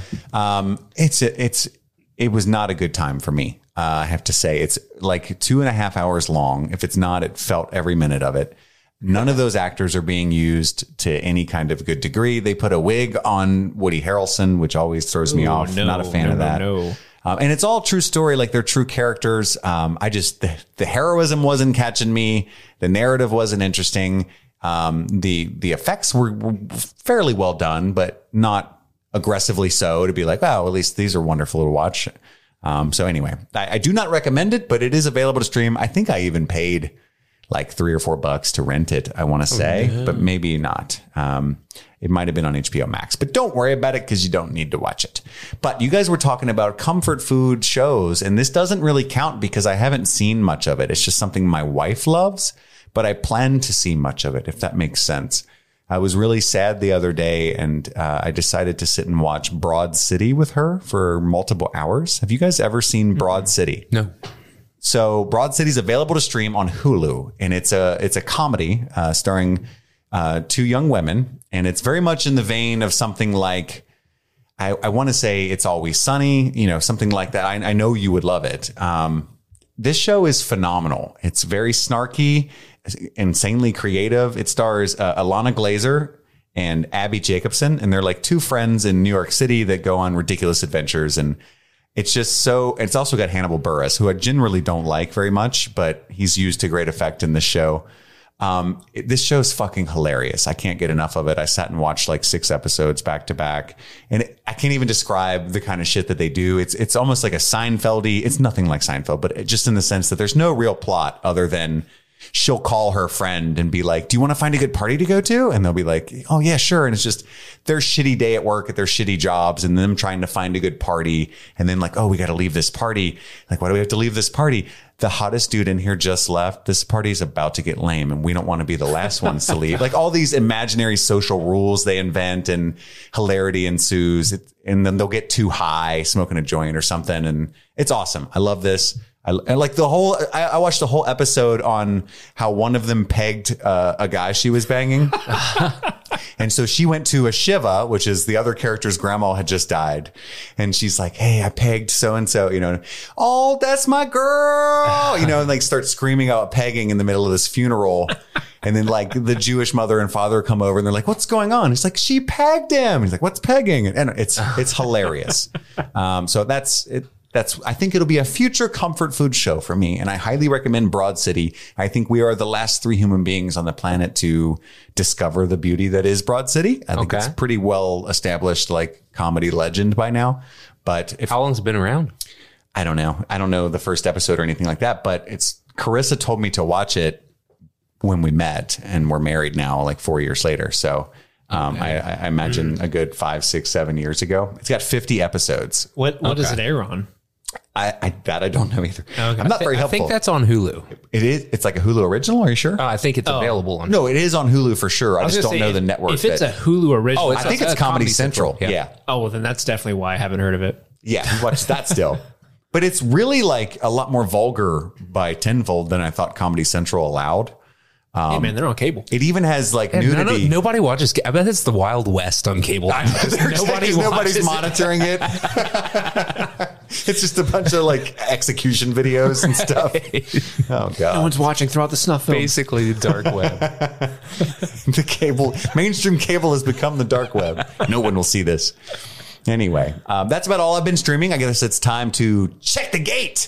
It was not a good time for me. I have to say, it's like 2.5 hours long. If it's not, it felt every minute of it. None of those actors are being used to any kind of good degree. They put a wig on Woody Harrelson, which always throws me off. Not a fan of that. And it's all true story, like they're true characters. The heroism wasn't catching me. The narrative wasn't interesting. The effects were fairly well done, but not aggressively so to be like, wow, at least these are wonderful to watch. So anyway, I do not recommend it, but it is available to stream. I think I even paid like $3 or $4 to rent it, I want to say, but maybe not. It might have been on HBO Max, but don't worry about it because you don't need to watch it. But you guys were talking about comfort food shows, and this doesn't really count because I haven't seen much of it. It's just something my wife loves. but I plan to see much of it, if that makes sense. I was really sad the other day, and I decided to sit and watch Broad City with her for multiple hours. Have you guys ever seen Broad City? No. So Broad City is available to stream on Hulu, and it's a comedy starring two young women, and it's very much in the vein of something like, I want to say It's Always Sunny, something like that. I know you would love it. This show is phenomenal. It's very snarky, insanely creative. It stars Alana Glazer and Abby Jacobson, and they're like two friends in New York City that go on ridiculous adventures. And it's also got Hannibal Buress, who I generally don't like very much, but he's used to great effect in this show. This show is fucking hilarious. I can't get enough of it. I sat and watched like 6 episodes back to back, and I can't even describe the kind of shit that they do. It's almost like a Seinfeldy. It's nothing like Seinfeld, but just in the sense that there's no real plot other than she'll call her friend and be like, do you want to find a good party to go to? And they'll be like, oh yeah, sure. And it's just their shitty day at work at their shitty jobs, and them trying to find a good party. And then like, oh, we got to leave this party. Like, why do we have to leave this party? The hottest dude in here just left. This party is about to get lame, and we don't want to be the last ones to leave. Like all these imaginary social rules they invent, and hilarity ensues. And then they'll get too high smoking a joint or something. And it's awesome. I love this. I like I watched the whole episode on how one of them pegged a guy she was banging. And so she went to a Shiva, which is the other character's grandma had just died. And she's like, hey, I pegged so-and-so, oh, that's my girl, and like start screaming out pegging in the middle of this funeral. And then like the Jewish mother and father come over, and they're like, what's going on? He's like, she pegged him. He's like, what's pegging? And it's hilarious. So that's it. I think it'll be a future comfort food show for me, and I highly recommend Broad City. I think we are the last 3 human beings on the planet to discover the beauty that is Broad City. I think it's pretty well established, like comedy legend by now. But how long's it been around? I don't know. I don't know the first episode or anything like that, but Carissa told me to watch it when we met, and we're married now, like 4 years later. So I imagine a good 5, 6, 7 years ago. It's got 50 episodes. What does it air on? I don't know either. Okay. I'm not very helpful. I think that's on Hulu. It is. It's like a Hulu original. Are you sure? I think it's available on. No, it is on Hulu for sure. I just don't know the network. If it's a Hulu original, I think it's Comedy Central. Yeah. Oh, well, then that's definitely why I haven't heard of it. Yeah, watch that still. But it's really like a lot more vulgar by tenfold than I thought Comedy Central allowed. Hey man, they're on cable. It even has like nudity. Nobody watches. I bet it's the Wild West on cable. Nobody's monitoring it. It's just a bunch of like execution videos and stuff. Oh god, no one's watching throughout the snuff film. Basically, the dark web. Mainstream cable has become the dark web. No one will see this. Anyway, that's about all I've been streaming. I guess it's time to check the gate.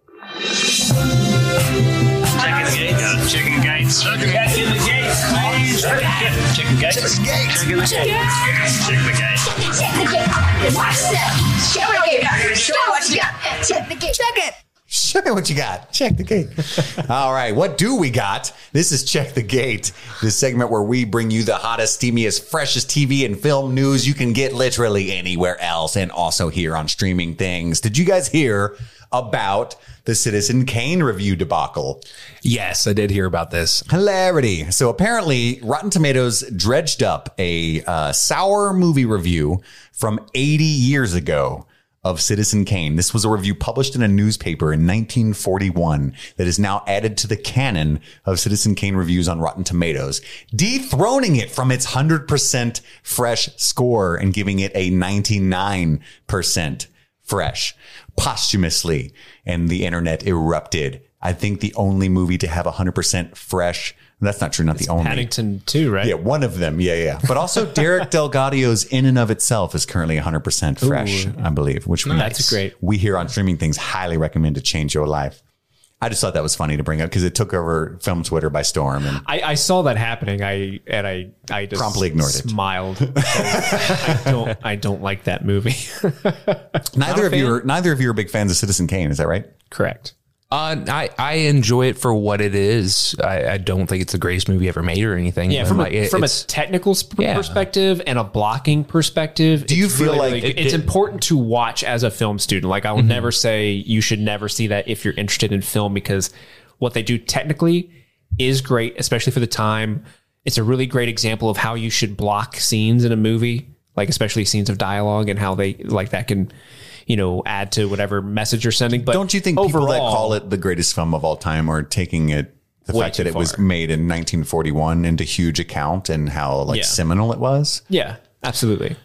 Checking the gate. Checking gates. Checking the gates. Checking gates. Checking gates. Checking the gates. Check the gate. Check the gate. Show me what you got. Check the gate. Check it. Show me what you got. Check the gate. All right. What do we got? This is Check the Gate, this segment where we bring you the hottest, steamiest, freshest TV and film news you can get literally anywhere else, and also here on streaming things. Did you guys hear about the Citizen Kane review debacle? Yes, I did hear about this. Hilarity. So apparently Rotten Tomatoes dredged up a sour movie review from 80 years ago of Citizen Kane. This was a review published in a newspaper in 1941 that is now added to the canon of Citizen Kane reviews on Rotten Tomatoes, dethroning it from its 100% fresh score and giving it a 99% fresh posthumously. And the internet erupted. I think the only movie to have 100% fresh. That's not true. Not the only. Paddington 2, right? Yeah, one of them. Yeah. But also Derek Delgadio's In and of Itself is currently 100% fresh, I believe, which that's great. We here on Streaming Things highly recommend to change your life. I just thought that was funny to bring up because it took over film Twitter by storm. And I saw that happening. I just promptly ignored smiled. I don't like that movie. Neither of you are big fans of Citizen Kane. Is that right? Correct. I enjoy it for what it is. I don't think it's the greatest movie ever made or anything. Yeah, from a technical perspective and a blocking perspective. Do you feel like it's important to watch as a film student? Like I will never say you should never see that if you're interested in film, because what they do technically is great, especially for the time. It's a really great example of how you should block scenes in a movie, like especially scenes of dialogue and how they like that can, add to whatever message you're sending. But don't you think people that call it the greatest film of all time are taking it, the fact that it was made in 1941 into huge account and how seminal it was? Yeah, absolutely.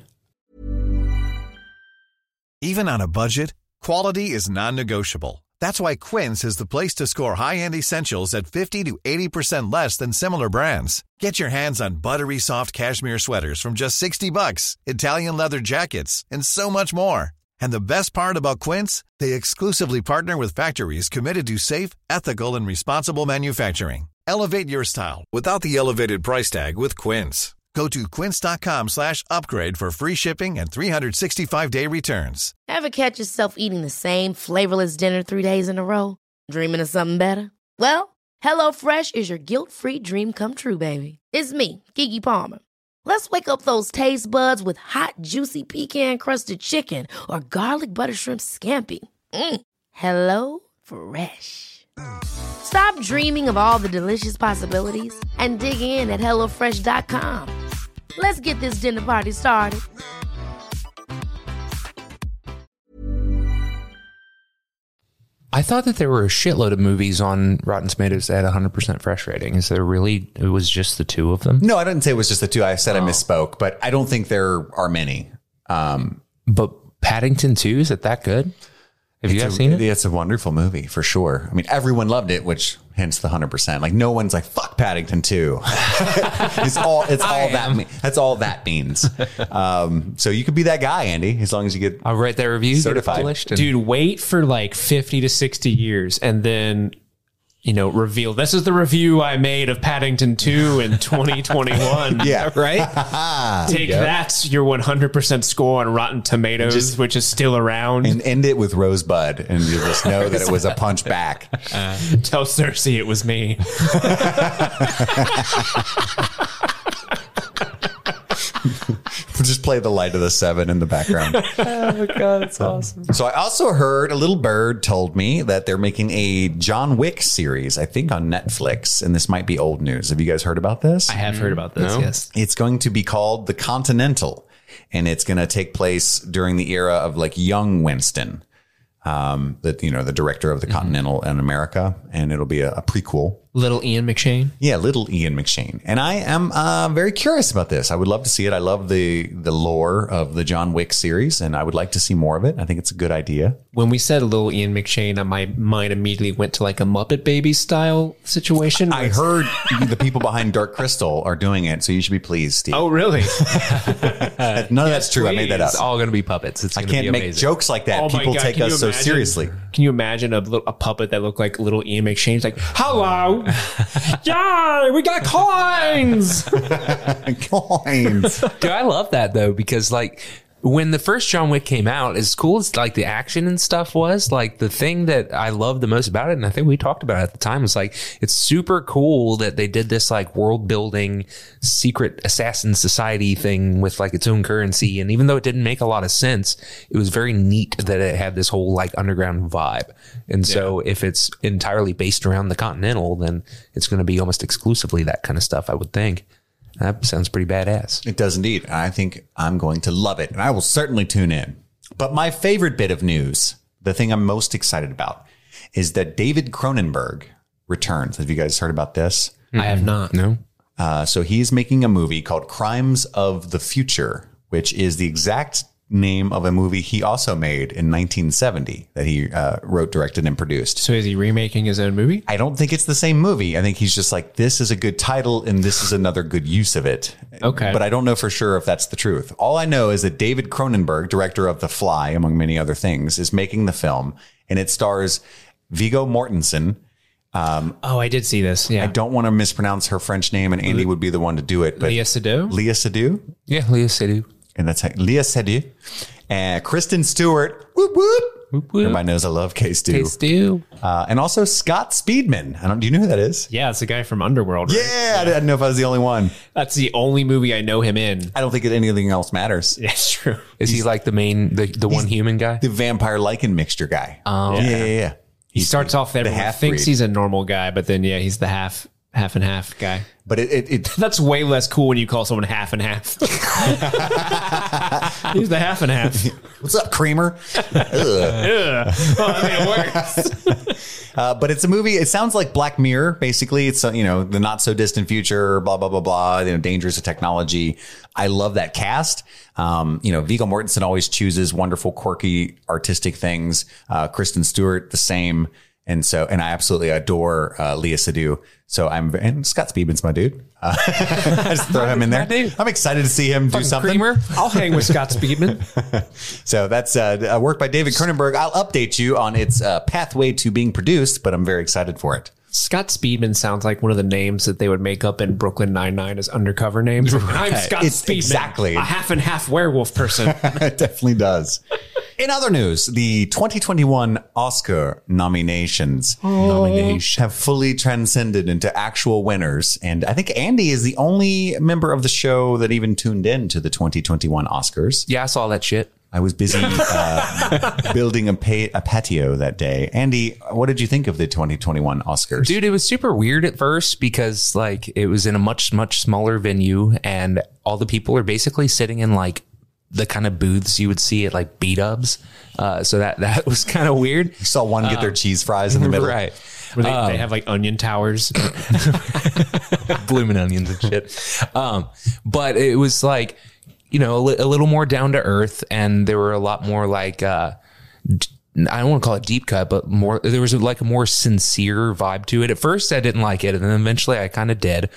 Even on a budget, quality is non-negotiable. That's why Quince is the place to score high-end essentials at 50 to 80% less than similar brands. Get your hands on buttery soft cashmere sweaters from just $60, Italian leather jackets, and so much more. And the best part about Quince, they exclusively partner with factories committed to safe, ethical, and responsible manufacturing. Elevate your style without the elevated price tag with Quince. Go to quince.com/upgrade for free shipping and 365-day returns. Ever catch yourself eating the same flavorless dinner 3 days in a row? Dreaming of something better? Well, HelloFresh is your guilt-free dream come true, baby. It's me, Keke Palmer. Let's wake up those taste buds with hot, juicy pecan-crusted chicken or garlic butter shrimp scampi. Hello Fresh. Stop dreaming of all the delicious possibilities and dig in at HelloFresh.com. Let's get this dinner party started. I thought that there were a shitload of movies on Rotten Tomatoes that had 100% fresh rating. Is there really? It was just the two of them? No, I didn't say it was just the two. I said I misspoke, but I don't think there are many. But Paddington 2, is it that good? Have you guys seen it? It's a wonderful movie for sure. I mean, everyone loved it, which hence the 100%. Like no one's like, fuck Paddington 2. That's all that means. So you could be that guy, Andy, as long as you get I'll write that review certified. Dude, wait for like 50 to 60 years and then, reveal this is the review I made of Paddington 2 in 2021. Yeah. Right? Take that's your 100% score on Rotten Tomatoes, which is still around. And end it with Rosebud. And you'll just know that it was a punch back. Tell Cersei it was me. Just play the Light of the Seven in the background. Oh my God, it's awesome. So I also heard a little bird told me that they're making a John Wick series, I think on Netflix. And this might be old news. Have you guys heard about this? I have heard about this, yes. It's going to be called The Continental. And it's going to take place during the era of like young Winston, the director of The Continental in America. And it'll be a prequel. Little Ian McShane. Yeah, little Ian McShane. And I am very curious about this. I would love to see it. I love the lore of the John Wick series, and I would like to see more of it. I think it's a good idea. When we said little Ian McShane, my mind immediately went to like a Muppet Babies style situation. I heard the people behind Dark Crystal are doing it, so you should be pleased, Steve. Oh, really? None of that's true. Please. I made that up. It's all going to be puppets. It's I can't make jokes like that. People take us so seriously. Can you imagine a puppet that looked like little Ian McShane? It's like, hello. Yeah, we got coins. Coins. Dude, I love that though, because like when the first John Wick came out, as cool as like the action and stuff was, like the thing that I loved the most about it, and I think we talked about it at the time, was like it's super cool that they did this like world building secret assassin society thing with like its own currency. And even though it didn't make a lot of sense, it was very neat that it had this whole like underground vibe. And so if it's entirely based around the Continental, then it's going to be almost exclusively that kind of stuff, I would think. That sounds pretty badass. It does indeed. I think I'm going to love it, and I will certainly tune in. But my favorite bit of news, the thing I'm most excited about, is that David Cronenberg returns. Have you guys heard about this? I have not. No. So he's making a movie called Crimes of the Future, which is the exact name of a movie he also made in 1970 that he wrote, directed, and produced. So is he remaking his own movie? I don't think it's the same movie. I think he's just like, this is a good title and this is another good use of it. Okay. But I don't know for sure if that's the truth. All I know is that David Cronenberg, director of The Fly, among many other things, is making the film, and it stars Viggo Mortensen. I did see this. Yeah. I don't want to mispronounce her French name, and Andy would be the one to do it. But Léa Seydoux? Léa Seydoux? Yeah, Léa Seydoux. And that's Léa Seydoux. And Kristen Stewart. Whoop, whoop. Whoop, whoop. Everybody knows I love K-Stew. K-Stew. And also Scott Speedman. Do you know who that is? Yeah, it's the guy from Underworld. Right? Yeah, I didn't know if I was the only one. That's the only movie I know him in. I don't think anything else matters. That's true. Is he like the main, the one human guy? The vampire lichen mixture guy. Oh, yeah. He starts off there. The half thinks breed. he's a normal guy, but then he's the half half and half guy. But it that's way less cool when you call someone half and half. He's the half and half. What's up, Creamer? Well, I mean, it works. But it's a movie. It sounds like Black Mirror. Basically, it's the not so distant future. Blah blah blah blah. Dangers of technology. I love that cast. Viggo Mortensen always chooses wonderful, quirky, artistic things. Kristen Stewart, the same. And I absolutely adore Léa Seydoux. And Scott Speedman's my dude. I just throw him in there. I'm excited to see him do something. Creamer. I'll hang with Scott Speedman. So that's a work by David Cronenberg. I'll update you on its pathway to being produced, but I'm very excited for it. Scott Speedman sounds like one of the names that they would make up in Brooklyn Nine-Nine as undercover names. Right. I'm Scott Speedman. Exactly. A half and half werewolf person. It definitely does. In other news, the 2021 Oscar nominations have fully transcended into actual winners. And I think Andy is the only member of the show that even tuned in to the 2021 Oscars. Yeah, I saw that shit. I was busy building a patio that day. Andy, what did you think of the 2021 Oscars? Dude, it was super weird at first because it was in a much, much smaller venue and all the people are basically sitting in the kind of booths you would see at B-dubs. So that was kind of weird. You saw one get their cheese fries in the middle. Right. Where they have onion towers. Blooming onions and shit. But it was a little more down to earth, and there were a lot more I don't want to call it deep cut, but there was a more sincere vibe to it. At first I didn't like it, and then eventually I kind of did.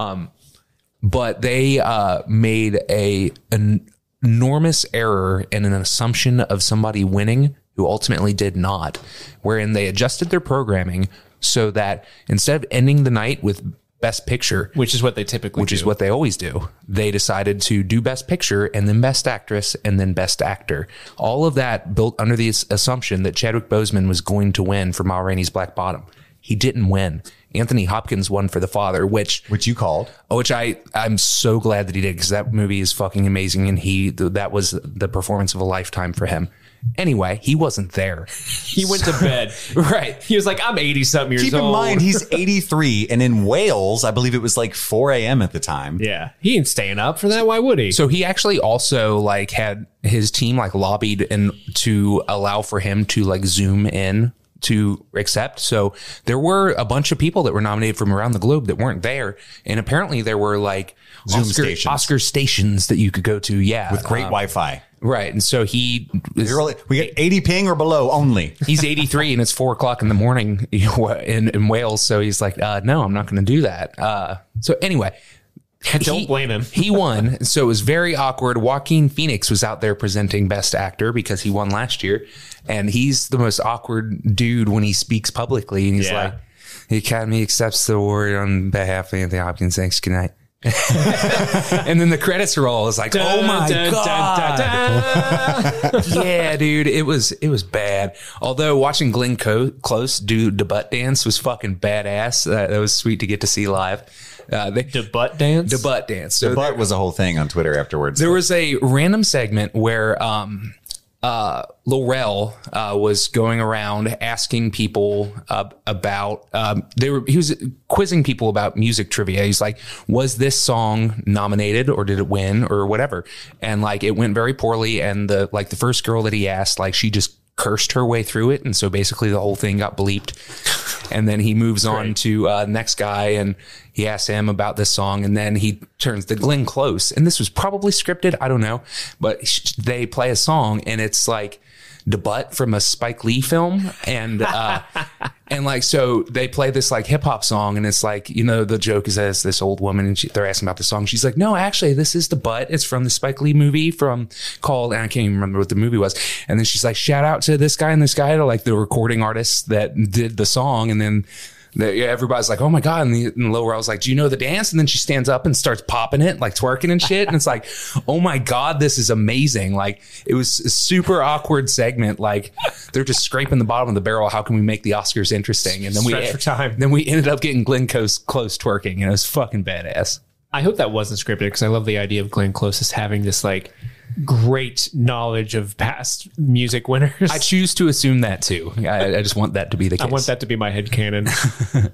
But they made an enormous error in an assumption of somebody winning who ultimately did not, wherein they adjusted their programming so that instead of ending the night with Best Picture, which is what they typically do, is what they always do, they decided to do Best Picture and then Best Actress and then Best Actor. All of that built under the assumption that Chadwick Boseman was going to win for Ma Rainey's Black Bottom. He didn't win. Anthony Hopkins won for The Father, which you called. Which I'm so glad that he did, because that movie is fucking amazing, and that was the performance of a lifetime for him. Anyway, he wasn't there. He went to bed. Right. He was like, I'm 80-something years old. Keep in mind, he's 83, and in Wales, I believe it was 4 a.m. at the time. Yeah. He ain't staying up for that. Why would he? So he actually also had his team lobbied and to allow for him to Zoom in to accept. So there were a bunch of people that were nominated from around the globe that weren't there. And apparently there were Oscar stations that you could go to. Yeah. With great Wi-Fi. Right. And so we get 80 ping or below only. He's 83 and it's 4:00 in the morning in Wales. So he's like, no, I'm not going to do that. So anyway, I don't blame him. He won. So it was very awkward. Joaquin Phoenix was out there presenting Best Actor because he won last year. And he's the most awkward dude when he speaks publicly. And he's like, the Academy accepts the award on behalf of Anthony Hopkins. Thanks. Good night. And then the credits roll. It's like, oh my God. Yeah, dude, it was bad. Although watching Glenn Close do the butt dance was fucking badass. That was sweet to get to see live. The butt dance? The butt dance. So the butt was a whole thing on Twitter afterwards. There was a random segment where Laurel was going around asking people about he was quizzing people about music trivia. He's like, was this song nominated or did it win or whatever? And it went very poorly, and the first girl that he asked, she just cursed her way through it, and so basically the whole thing got bleeped. And then he moves on to next guy, and he asks him about this song, and then he turns to Glenn Close, and this was probably scripted, I don't know, but they play a song, and it's the butt from a Spike Lee film, and so they play this hip hop song, and it's the joke is as this old woman, and they're asking about the song, she's like, no, actually this is the butt, it's from the Spike Lee movie called, and I can't even remember what the movie was, and then she's like, shout out to this guy and this guy, to the recording artists that did the song, and then everybody's like, oh my God. And Laurel's like, do you know the dance? And then she stands up and starts popping it, twerking and shit. And it's like, oh my God, this is amazing. It was a super awkward segment. They're just scraping the bottom of the barrel. How can we make the Oscars interesting? And then we ended up getting Glenn Close twerking, and it was fucking badass. I hope that wasn't scripted, because I love the idea of Glenn Close as having this great knowledge of past music winners. I choose to assume that too. I just want that to be the case. I want that to be my headcanon.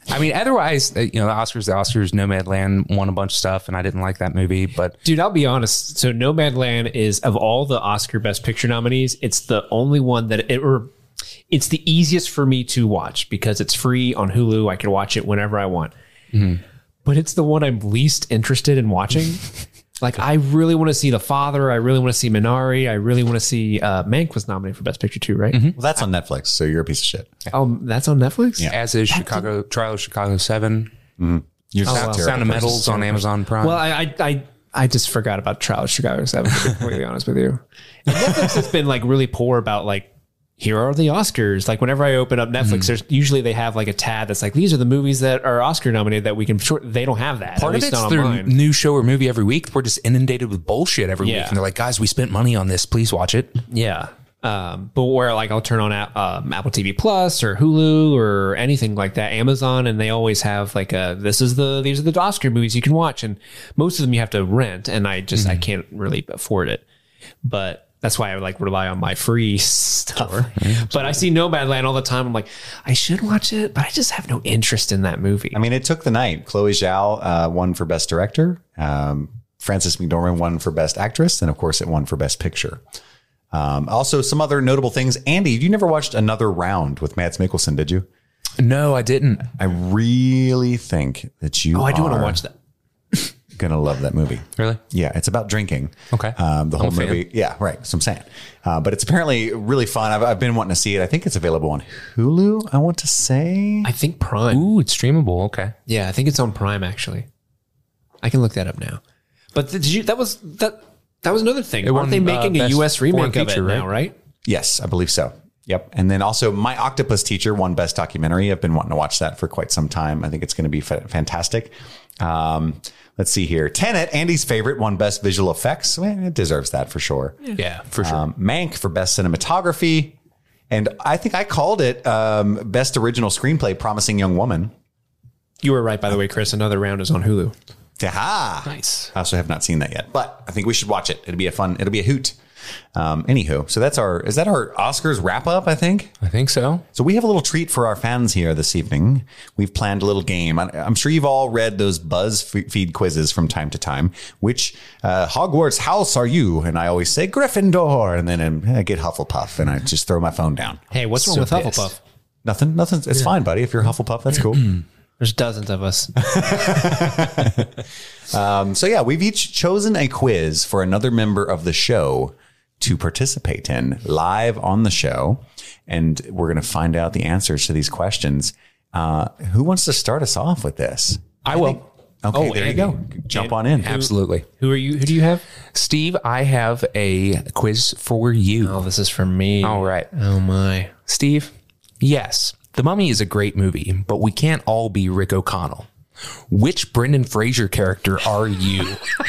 I mean, otherwise, the Oscars, Nomadland won a bunch of stuff, and I didn't like that movie. But dude, I'll be honest. So Nomadland is, of all the Oscar Best Picture nominees, it's the only one that it's the easiest for me to watch because it's free on Hulu. I can watch it whenever I want. Mm-hmm. But it's the one I'm least interested in watching. Like, I really want to see The Father. I really want to see Minari. I really want to see Mank was nominated for Best Picture too, right? Well, that's on Netflix, so you're a piece of shit. Oh, that's on Netflix? Yeah. As is Trial of Chicago 7. Mm-hmm. Sound of Metal's on Amazon Prime. Well, I just forgot about Trial of Chicago 7, to be completely honest with you. And Netflix has been like really poor about like, here are the Oscars. Like whenever I open up Netflix, there's usually they have like a tab that's like, these are the movies that are Oscar nominated that we can they don't have that. Part of it's their new show or movie every week. We're just inundated with bullshit every week. And they're like, guys, we spent money on this. Please watch it. Yeah. But where like I'll turn on Apple TV Plus or Hulu or anything like that, Amazon, and they always have like these are the Oscar movies you can watch. And most of them you have to rent. And I can't really afford it. But that's why I like rely on my free stuff. Sure. But I see Nomadland all the time. I'm like, I should watch it, but I just have no interest in that movie. I mean, it took the night. Chloe Zhao won for Best Director. Frances McDormand won for Best Actress. And of course, it won for Best Picture. Also, some other notable things. Andy, you never watched Another Round with Mads Mikkelsen, did you? No, I didn't. I really think that you I do want to watch that. Gonna love that movie. Really? Yeah, it's about drinking. Okay. The whole movie. Yeah, right. So I'm saying. But it's apparently really fun. I've been wanting to see it. I think it's available on Hulu, I want to say. I think Prime. Ooh, it's streamable. Okay. Yeah, I think it's on Prime actually. I can look that up now. But that was another thing. Aren't they making a US remake of it now, right? Yes, I believe so. Yep. And then also My Octopus Teacher won Best Documentary. I've been wanting to watch that for quite some time. I think it's going to be fantastic. Let's see here. Tenet, Andy's favorite, won Best Visual Effects. Well, it deserves that for sure. Yeah, for sure. Mank for Best Cinematography. And I think I called it Best Original Screenplay, Promising Young Woman. You were right, by the way, Chris. Another Round is on Hulu. Aha. Nice. I also have not seen that yet, but I think we should watch it. It'll be a hoot. Anywho, so is that our Oscars wrap up? I think so. So we have a little treat for our fans here this evening. We've planned a little game. I'm sure you've all read those BuzzFeed quizzes from time to time. Which Hogwarts house are you? And I always say Gryffindor, and then I get Hufflepuff, and I just throw my phone down. Hey, what's wrong with Hufflepuff? Nothing. It's fine, buddy. If you're Hufflepuff, that's cool. There's dozens of us. So yeah, we've each chosen a quiz for another member of the show to participate in live on the show. And we're going to find out the answers to these questions. Who wants to start us off with this? I will. Okay, there Andy. You go. Jump on in. Absolutely. Who are you? Who do you have? Steve, I have a quiz for you. Oh, this is for me. All right. Oh my. Steve, yes, The Mummy is a great movie, but we can't all be Rick O'Connell. Which Brendan Fraser character are you?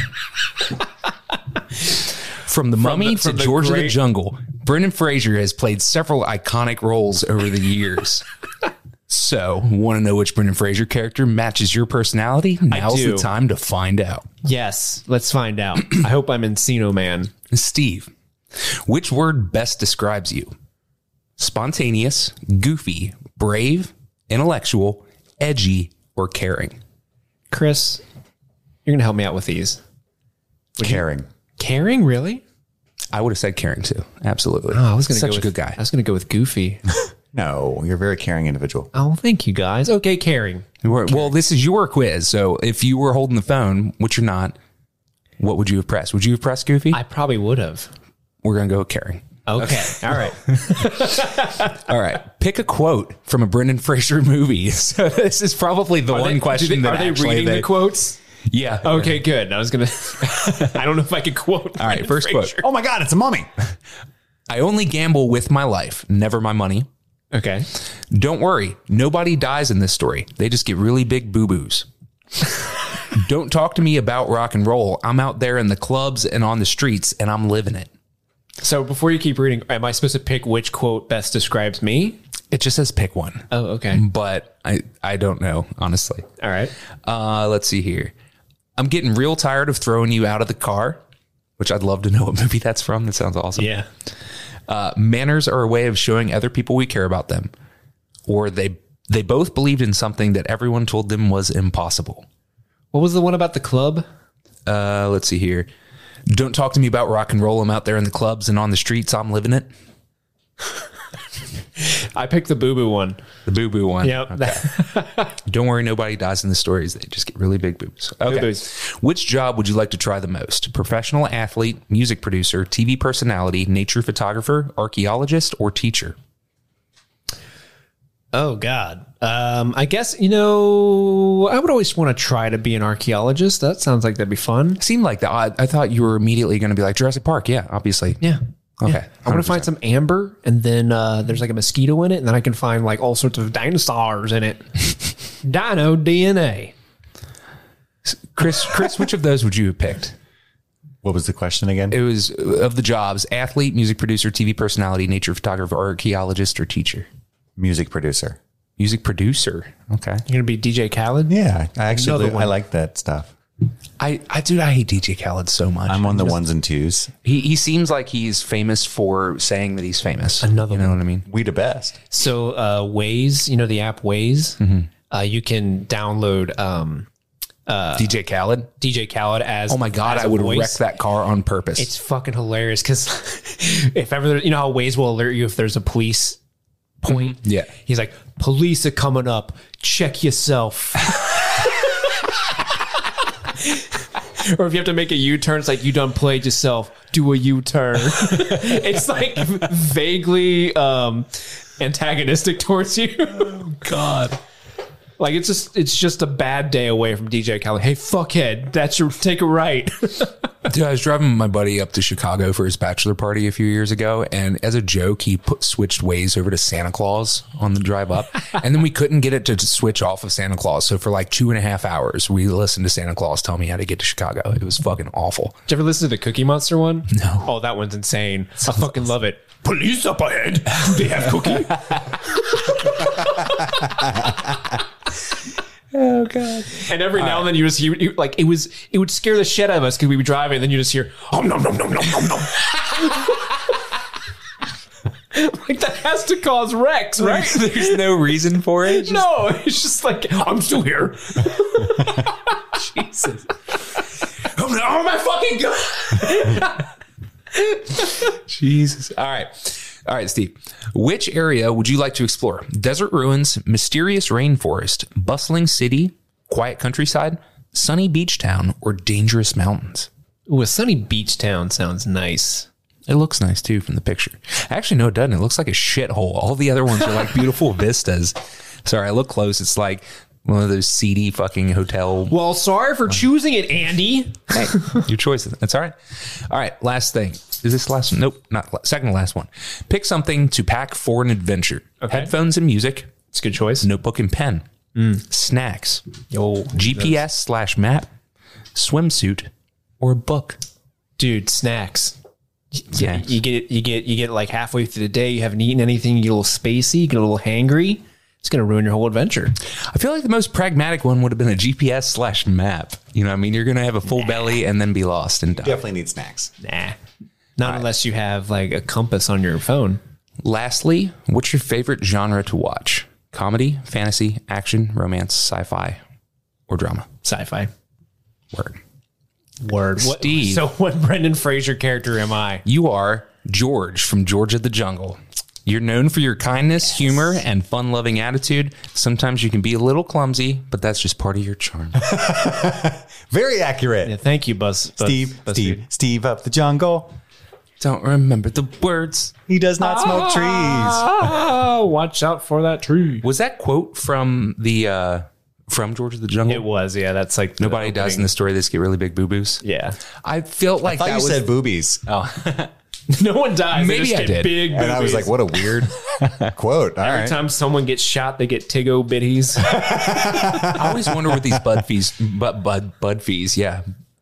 From The Mummy to George of the Jungle, Brendan Fraser has played several iconic roles over the years. So, want to know which Brendan Fraser character matches your personality? Now's the time to find out. Yes, let's find out. I hope I'm Encino Man. Steve, which word best describes you? Spontaneous, goofy, brave, intellectual, edgy, or caring? Chris, you're going to help me out with these. Caring. Caring, really? I would have said caring too. Absolutely. Oh, I was going to go with, good guy. I was going to go with goofy. No, you're a very caring individual. Oh, thank you guys. Okay, caring. Well, this is your quiz. So if you were holding the phone, which you're not, what would you have pressed? Would you have pressed goofy? I probably would have. We're going to go with caring. Okay. All right. All right. Pick a quote from a Brendan Fraser movie. So this is probably the one question that are they reading the quotes? Yeah. Okay, good. I was going to, I don't know if I could quote. All right. First quote. Oh my God, it's a mummy. I only gamble with my life, never my money. Okay. Don't worry. Nobody dies in this story. They just get really big boo-boos. Don't talk to me about rock and roll. I'm out there in the clubs and on the streets and I'm living it. So before you keep reading, am I supposed to pick which quote best describes me? It just says pick one. Oh, okay. But I don't know, honestly. All right. Let's see here. I'm getting real tired of throwing you out of the car, which I'd love to know what movie that's from. That sounds awesome. Yeah. Manners are a way of showing other people we care about them, or they They both believed in something that everyone told them was impossible. What was the one about the club? Let's see here. Don't talk to me about rock and roll. I'm out there in the clubs and on the streets. I'm living it. I picked the boo-boo one. The boo-boo one. Yep. Okay. Don't worry, nobody dies in the stories. They just get really big boobs. Okay. Boo-boos. Which job would you like to try the most? Professional athlete, music producer, TV personality, nature photographer, archaeologist, or teacher? Oh, God. I guess, I would always want to try to be an archaeologist. That sounds like that'd be fun. It seemed like that. I thought you were immediately going to be like Jurassic Park. Yeah, obviously. Yeah. Okay. Yeah. I'm going to find some amber, and then there's like a mosquito in it, and then I can find like all sorts of dinosaurs in it. Dino DNA. Chris, which of those would you have picked? What was the question again? It was of the jobs: athlete, music producer, TV personality, nature photographer, archaeologist, or teacher. Music producer. Music producer. Okay. You're going to be DJ Khaled? Yeah. I like that stuff. I hate DJ Khaled so much. I'm on the ones and twos. He seems like he's famous for saying that he's famous. Another what I mean? We the best. So Waze, the app Waze, you can download DJ Khaled as oh my God, as I would voice. wreck that car on purpose. It's fucking hilarious because if ever how Waze will alert you if there's a police point. Yeah. He's like, police are coming up. Check yourself. Or if you have to make a U-turn, it's like, you done played yourself. Do a U-turn. It's like vaguely antagonistic towards you. Oh, God. Like it's just a bad day away from DJ Khaled. Hey, fuckhead, take a right. Dude, I was driving my buddy up to Chicago for his bachelor party a few years ago, and as a joke, he switched Waze over to Santa Claus on the drive up, and then we couldn't get it to switch off of Santa Claus. So for like 2.5 hours, we listened to Santa Claus tell me how to get to Chicago. It was fucking awful. Did you ever listen to the Cookie Monster one? No. Oh, that one's insane. I fucking love it. Police up ahead. Do they have cookie? Oh God! And every now and then you just hear like it would scare the shit out of us because we would drive and then you just hear nom nom nom nom nom nom nom. Like that has to cause wrecks, right? There's no reason for it. No, it's just like I'm still here. Jesus! Oh my fucking God! Jesus! All right, Steve. Which area would you like to explore? Desert ruins, mysterious rainforest, bustling city, quiet countryside, sunny beach town, or dangerous mountains? Ooh, a sunny beach town sounds nice. It looks nice too from the picture. Actually, no, it doesn't. It looks like a shithole. All the other ones are like beautiful vistas. Sorry, I look close. It's like one of those seedy fucking hotel. Well, sorry for choosing it, Andy. Hey, your choice. That's all right. All right, last thing. Is this last one? Nope, not second to last one. Pick something to pack for an adventure. Okay. Headphones and music. It's a good choice. Notebook and pen. Snacks. Yo, GPS/map. Swimsuit or a book. Dude, snacks. Yeah, you get like halfway through the day, you haven't eaten anything, you get a little spacey, you get a little hangry. It's going to ruin your whole adventure. I feel like the most pragmatic one would have been a GPS/map. You know what I mean? You're going to have a full belly and then be lost and die. Definitely need snacks. Nah. Not unless you have like a compass on your phone. Lastly, what's your favorite genre to watch? Comedy, fantasy, action, romance, sci-fi, or drama? Sci-fi. Word. Steve. So what Brendan Fraser character am I? You are George from George of the Jungle. You're known for your kindness, humor, and fun-loving attitude. Sometimes you can be a little clumsy, but that's just part of your charm. Very accurate. Yeah, thank you, Steve up the jungle. Don't remember the words. He does not smoke trees. Watch out for that tree. Was that quote from the from George of the Jungle? It was, yeah. That's like nobody dies in the story. They just get really big boo-boos. Yeah, I felt like I thought you said boobies. Oh, no one dies. Maybe they just I get did. Big boobies. And I was like, what a weird quote. All Every right. time someone gets shot, they get Tiggo bitties. I always wonder what these bud fees, yeah,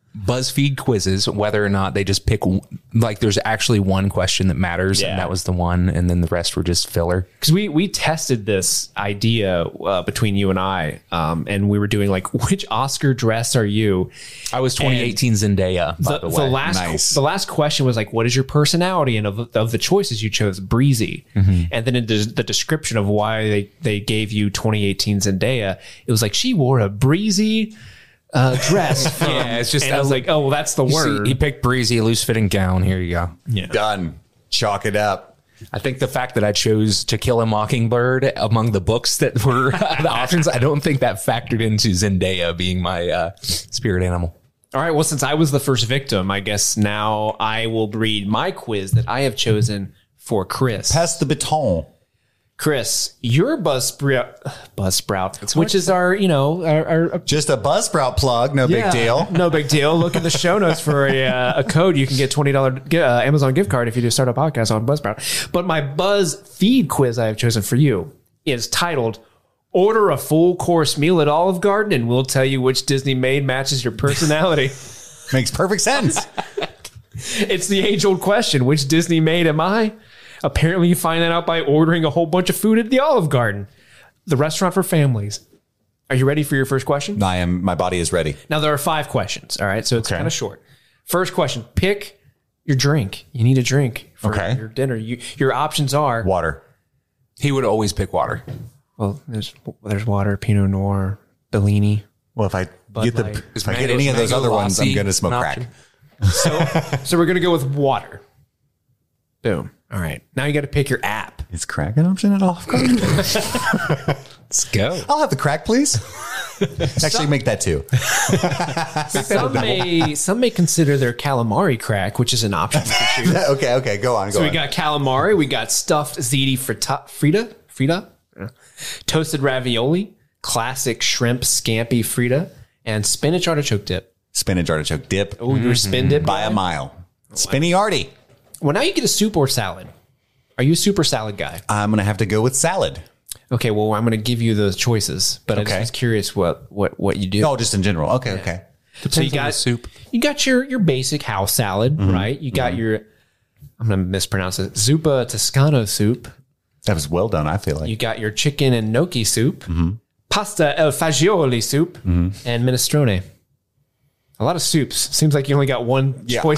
BuzzFeed quizzes, whether or not they just pick, like there's actually one question that matters, and that was the one, and then the rest were just filler. Because we tested this idea between you and I, and we were doing like, which Oscar dress are you? I was 2018 Zendaya, by the way. The last question was like, what is your personality? And of the choices you chose, breezy. And then in the description of why they gave you 2018 Zendaya, it was like, she wore a breezy dress from, it's just, and I was like, oh, well, that's the word. He picked breezy, loose fitting gown. Here you go. Yeah. Done. Chalk it up. I think the fact that I chose To Kill a Mockingbird among the books that were the options, I don't think that factored into Zendaya being my spirit animal. All right. Well, since I was the first victim, I guess now I will read my quiz that I have chosen for Chris. Pass the baton. Chris, your Buzzsprout, which is our just a Buzzsprout plug. No big deal. No big deal. Look in the show notes for a code. You can get $20 Amazon gift card if you do start a podcast on Buzzsprout. But my BuzzFeed quiz I have chosen for you is titled "Order a full course meal at Olive Garden, and we'll tell you which Disney maid matches your personality." Makes perfect sense. It's the age-old question: which Disney maid am I? Apparently, you find that out by ordering a whole bunch of food at the Olive Garden, the restaurant for families. Are you ready for your first question? I am. My body is ready. Now, there are 5 questions. All right. So it's kind of short. First question, pick your drink. You need a drink for your dinner. Your options are water. He would always pick water. Well, there's water, Pinot Noir, Bellini. Well, if I get any of those other ones, I'm going to smoke crack. So we're going to go with water. Boom. All right. Now you got to pick your app. Is crack an option at Olive Garden? Let's go. I'll have the crack, please. Actually, make that 2. Some may consider their calamari crack, which is an option. Okay. Go on. We got calamari. We got stuffed ziti frita, toasted ravioli, classic shrimp scampi frita, and spinach artichoke dip. Oh, you're spin dip by a mile. Spinny arty. Well, now you get a soup or salad. Are you a soup or salad guy? I'm going to have to go with salad. Okay, well, I'm going to give you those choices, but I just was curious what you do. Oh, just in general. Okay. Depends so you got on the soup. You got your basic house salad, right? You got your, I'm going to mispronounce it, zuppa toscano soup. That was well done, I feel like. You got your chicken and gnocchi soup, pasta el fagioli soup, and minestrone. A lot of soups. Seems like you only got one choice.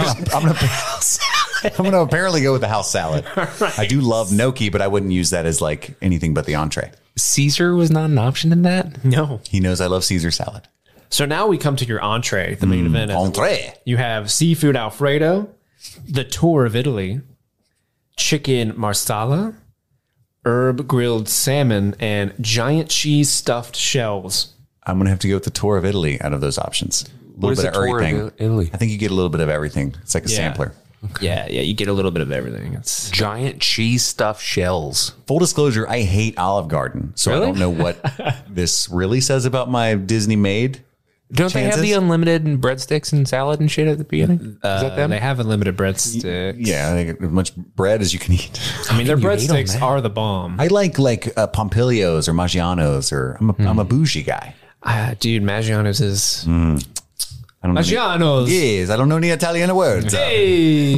I'm going to apparently go with the house salad. Right. I do love gnocchi, but I wouldn't use that as like anything but the entree. Caesar was not an option in that? No. He knows I love Caesar salad. So now we come to your entree, the main event. Entree. You have seafood Alfredo, the tour of Italy, chicken marsala, herb grilled salmon, and giant cheese stuffed shells. I'm going to have to go with the tour of Italy out of those options. A little bit of everything. Italy? I think you get a little bit of everything. It's like a sampler. Okay. Yeah, you get a little bit of everything. It's giant cheese stuffed shells. Full disclosure, I hate Olive Garden, so I don't know what this really says about my Disney maid. Don't they have the unlimited breadsticks and salad and shit at the beginning? Is that them? They have unlimited breadsticks. Yeah, they get as much bread as you can eat. I mean, their breadsticks are the bomb. I like Pompilios or Maggiano's, or I'm a bougie guy. Dude, Maggiano's is... I don't know. Maggiano's. Yes, I don't know any Italian words. Hey.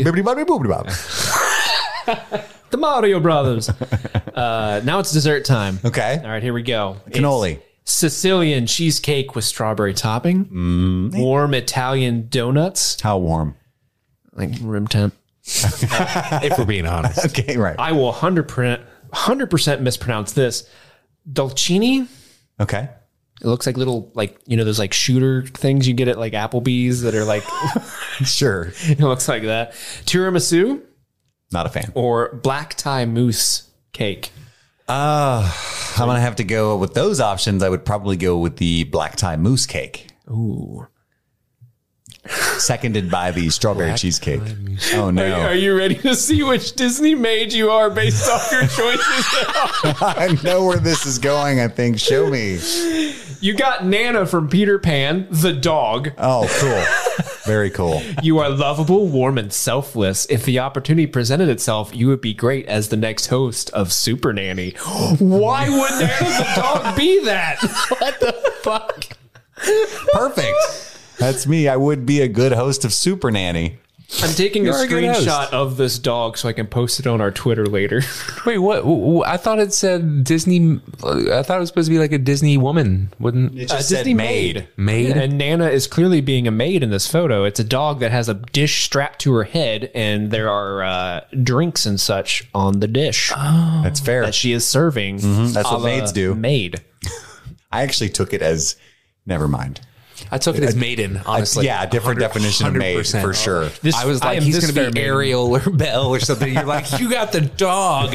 The Mario Brothers. Now it's dessert time. Okay. All right, here we go. Cannoli. It's Sicilian cheesecake with strawberry topping. Warm Italian donuts. How warm? Like room temp. If we're being honest. Okay, right. I will 100% mispronounce this. Dolcini. Okay. It looks like little, those like shooter things you get at like Applebee's that are like... Sure. It looks like that. Tiramisu. Not a fan. Or black tie mousse cake. I'm going to have to go with those options. I would probably go with the black tie mousse cake. Ooh. Seconded by the strawberry cheesecake. Oh, no. Are you ready to see which Disney maid you are based off your choices? I know where this is going, I think. Show me. You got Nana from Peter Pan, the dog. Oh, cool. Very cool. You are lovable, warm, and selfless. If the opportunity presented itself, you would be great as the next host of Super Nanny. Why would Nana the dog be that? What the fuck? Perfect. That's me. I would be a good host of Super Nanny. I'm taking a You're a good host. screenshot of this dog so I can post it on our Twitter later. Wait, what? I thought it said Disney. I thought it was supposed to be like a Disney woman. Wouldn't It just said Disney maid. maid? And Nana is clearly being a maid in this photo. It's a dog that has a dish strapped to her head, and there are drinks and such on the dish That's fair. that she is serving. That's a what la maids do. Maid. I actually took it as, never mind. I took it as maiden, honestly. Yeah, a different definition of maid 100%. for sure. I was like, he's going to be Ariel or Belle or something. You're like, you got the dog.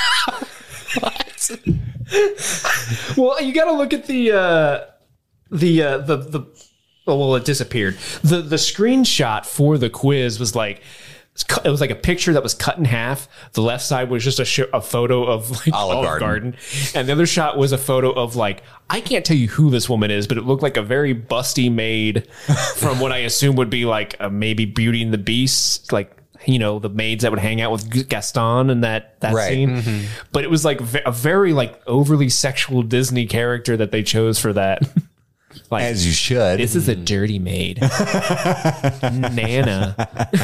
Well, you got to look at the well, it disappeared. The screenshot for the quiz was like, it was like a picture that was cut in half. The left side was just a photo of like Olive Garden. And the other shot was a photo of like, I can't tell you who this woman is, but it looked like a very busty maid from what I assume would be like maybe Beauty and the Beast, like, you know, the maids that would hang out with Gaston in that Right. scene. Mm-hmm. But it was like a very like overly sexual Disney character that they chose for that. Like, As you should. this is a dirty maid. Nana.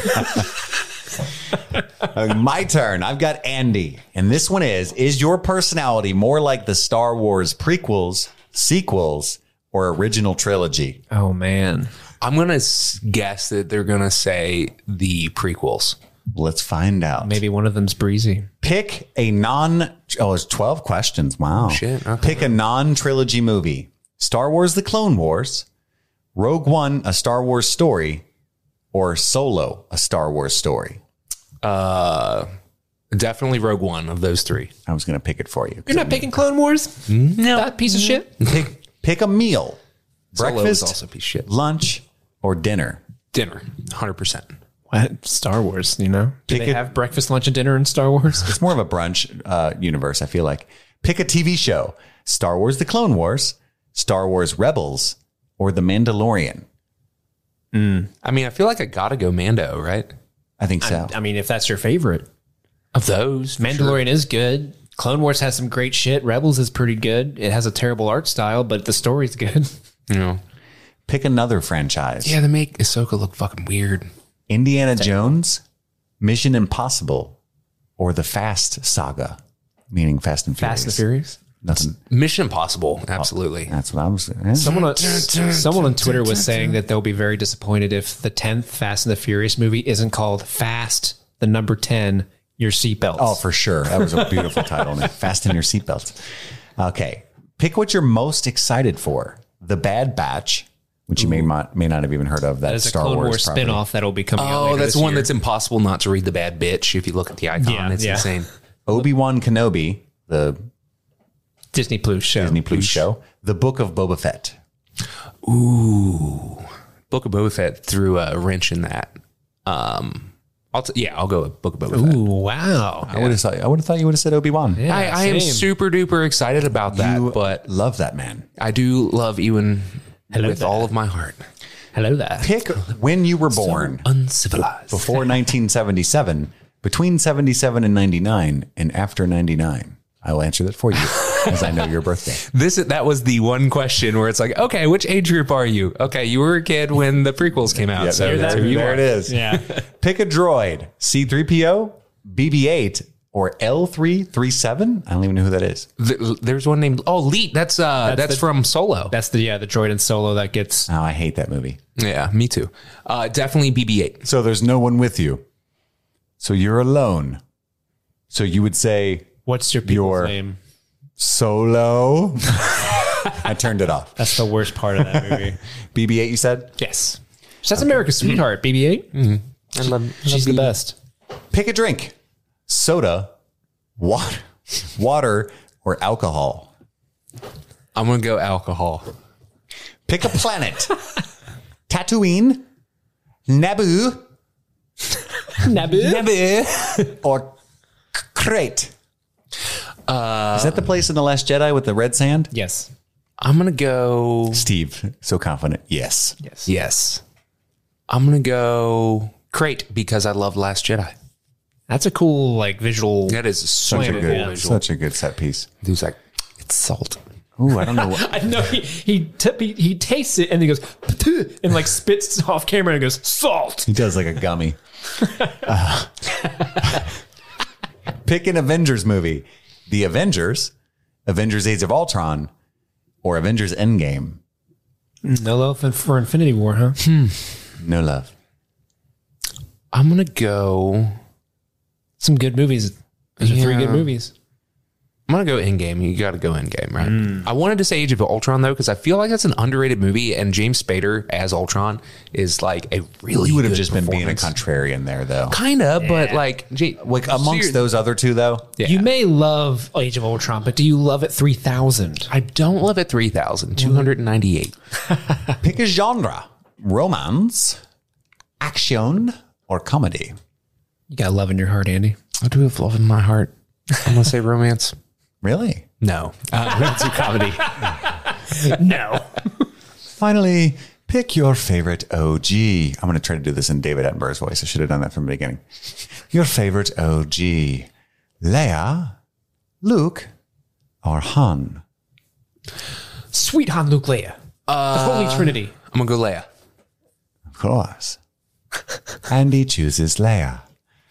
My turn. I've got Andy. And this one is your personality more like the Star Wars prequels, sequels, or original trilogy? Oh, man. I'm going to guess that they're going to say the prequels. Let's find out. Maybe one of them's breezy. Pick a it's 12 questions. Wow. Shit, okay. Pick a non-trilogy movie. Star Wars The Clone Wars, Rogue One, a Star Wars story, or Solo, a Star Wars story. Definitely Rogue One of those three. I was going to pick it for you. You're not picking Clone Wars? No. That piece of shit? Pick a meal. Solo is Breakfast, also a piece of shit. lunch, or dinner. Dinner, 100%. What? Star Wars, you know? Do Pick they it- have breakfast, lunch, and dinner in Star Wars? It's more of a brunch universe, I feel like. Pick a TV show. Star Wars The Clone Wars, Star Wars Rebels, or The Mandalorian. I mean, I feel like I got to go Mando, right? I think so. I mean, if that's your favorite. Of those. for Mandalorian is good. Clone Wars has some great shit. Rebels is pretty good. It has a terrible art style, but the story's good. sure. You know. Pick another franchise. Yeah, they make Ahsoka look fucking weird. Indiana Jones, Mission Impossible, or the Fast Saga, meaning Fast and Furious. Fast and Furious? Nothing. Mission Impossible, absolutely. That's what I was saying. Someone on Twitter was saying that they'll be very disappointed if the 10th Fast and the Furious movie isn't called Fast, the number 10, Your Seatbelts. Oh, for sure. That was a beautiful title. Man. Fasten your seatbelts. Okay. Pick what you're most excited for. The Bad Batch, which you may not have even heard of. that is a Star Clone Wars Wars property. spinoff that'll be coming out Oh, later that's this one year. that's impossible not to read The Bad Bitch. If you look at the icon, Yeah, it's yeah. insane. Obi-Wan Kenobi, the Disney Plus show. Disney Plus show. The Book of Boba Fett. Ooh, Book of Boba Fett threw a wrench in that. I'll go with Book of Boba Fett. Ooh, wow. I would have thought you would have said Obi-Wan. Yeah, I am same. super duper excited about that, You but love that man. I do love Ewan with there. all of my heart. Hello there. Pick when you were born. Uncivilized. Before 1977, between 77 and 99, and after 99. I will answer that for you, as I know your birthday. That was the one question where it's like, okay, which age group are you? Okay, you were a kid when the prequels came out. Yeah, so there it is. Yeah. Pick a droid. C-3PO, BB-8, or L337. I don't even know who that is. There's one named Leet. That's from Solo. That's the droid in Solo that gets... Oh, I hate that movie. Yeah, me too. Definitely BB-8. So there's no one with you. So you're alone. So you would say What's your people's name? Solo. I turned it off. That's the worst part of that movie. BB-8, you said? Yes. That's America's sweetheart, BB-8. Mm-hmm. She's the best. Pick a drink. Soda, water, or alcohol. I'm going to go alcohol. Pick a planet. Tatooine, Naboo, or Crate. Is that the place in The Last Jedi with the red sand? Yes. I'm going to go... Steve, so confident. Yes. Yes. I'm going to go Crate because I love Last Jedi. That's a cool, visual... That is Such a good set piece. Dude's like, it's salt. Ooh, I don't know. I know he tastes it and he goes and like spits off camera and goes salt. He does like a gummy. Pick an Avengers movie: The Avengers, Avengers: Age of Ultron, or Avengers: Endgame. No love for Infinity War, huh? No love. I'm gonna go. Some good movies. Those are 3 good movies. I'm going to go Endgame. You got to go Endgame, right? I wanted to say Age of Ultron, though, because I feel like that's an underrated movie, and James Spader as Ultron is like a really You would have good just been being a performance. contrarian there, though. Kind of, but like amongst those other two, though. Yeah. You may love Age of Ultron, but do you love it 3000? I don't love it 3,298. Pick a genre: romance, action, or comedy. You got love in your heart, Andy. I do have love in my heart. I'm going to say romance. Really? No. Let's do comedy. No. Finally, pick your favorite OG. I'm going to try to do this in David Attenborough's voice. I should have done that from the beginning. Your favorite OG: Leia, Luke, or Han? Sweet Han, Luke, Leia. The Holy Trinity. I'm going to go Leia. Of course. Andy chooses Leia.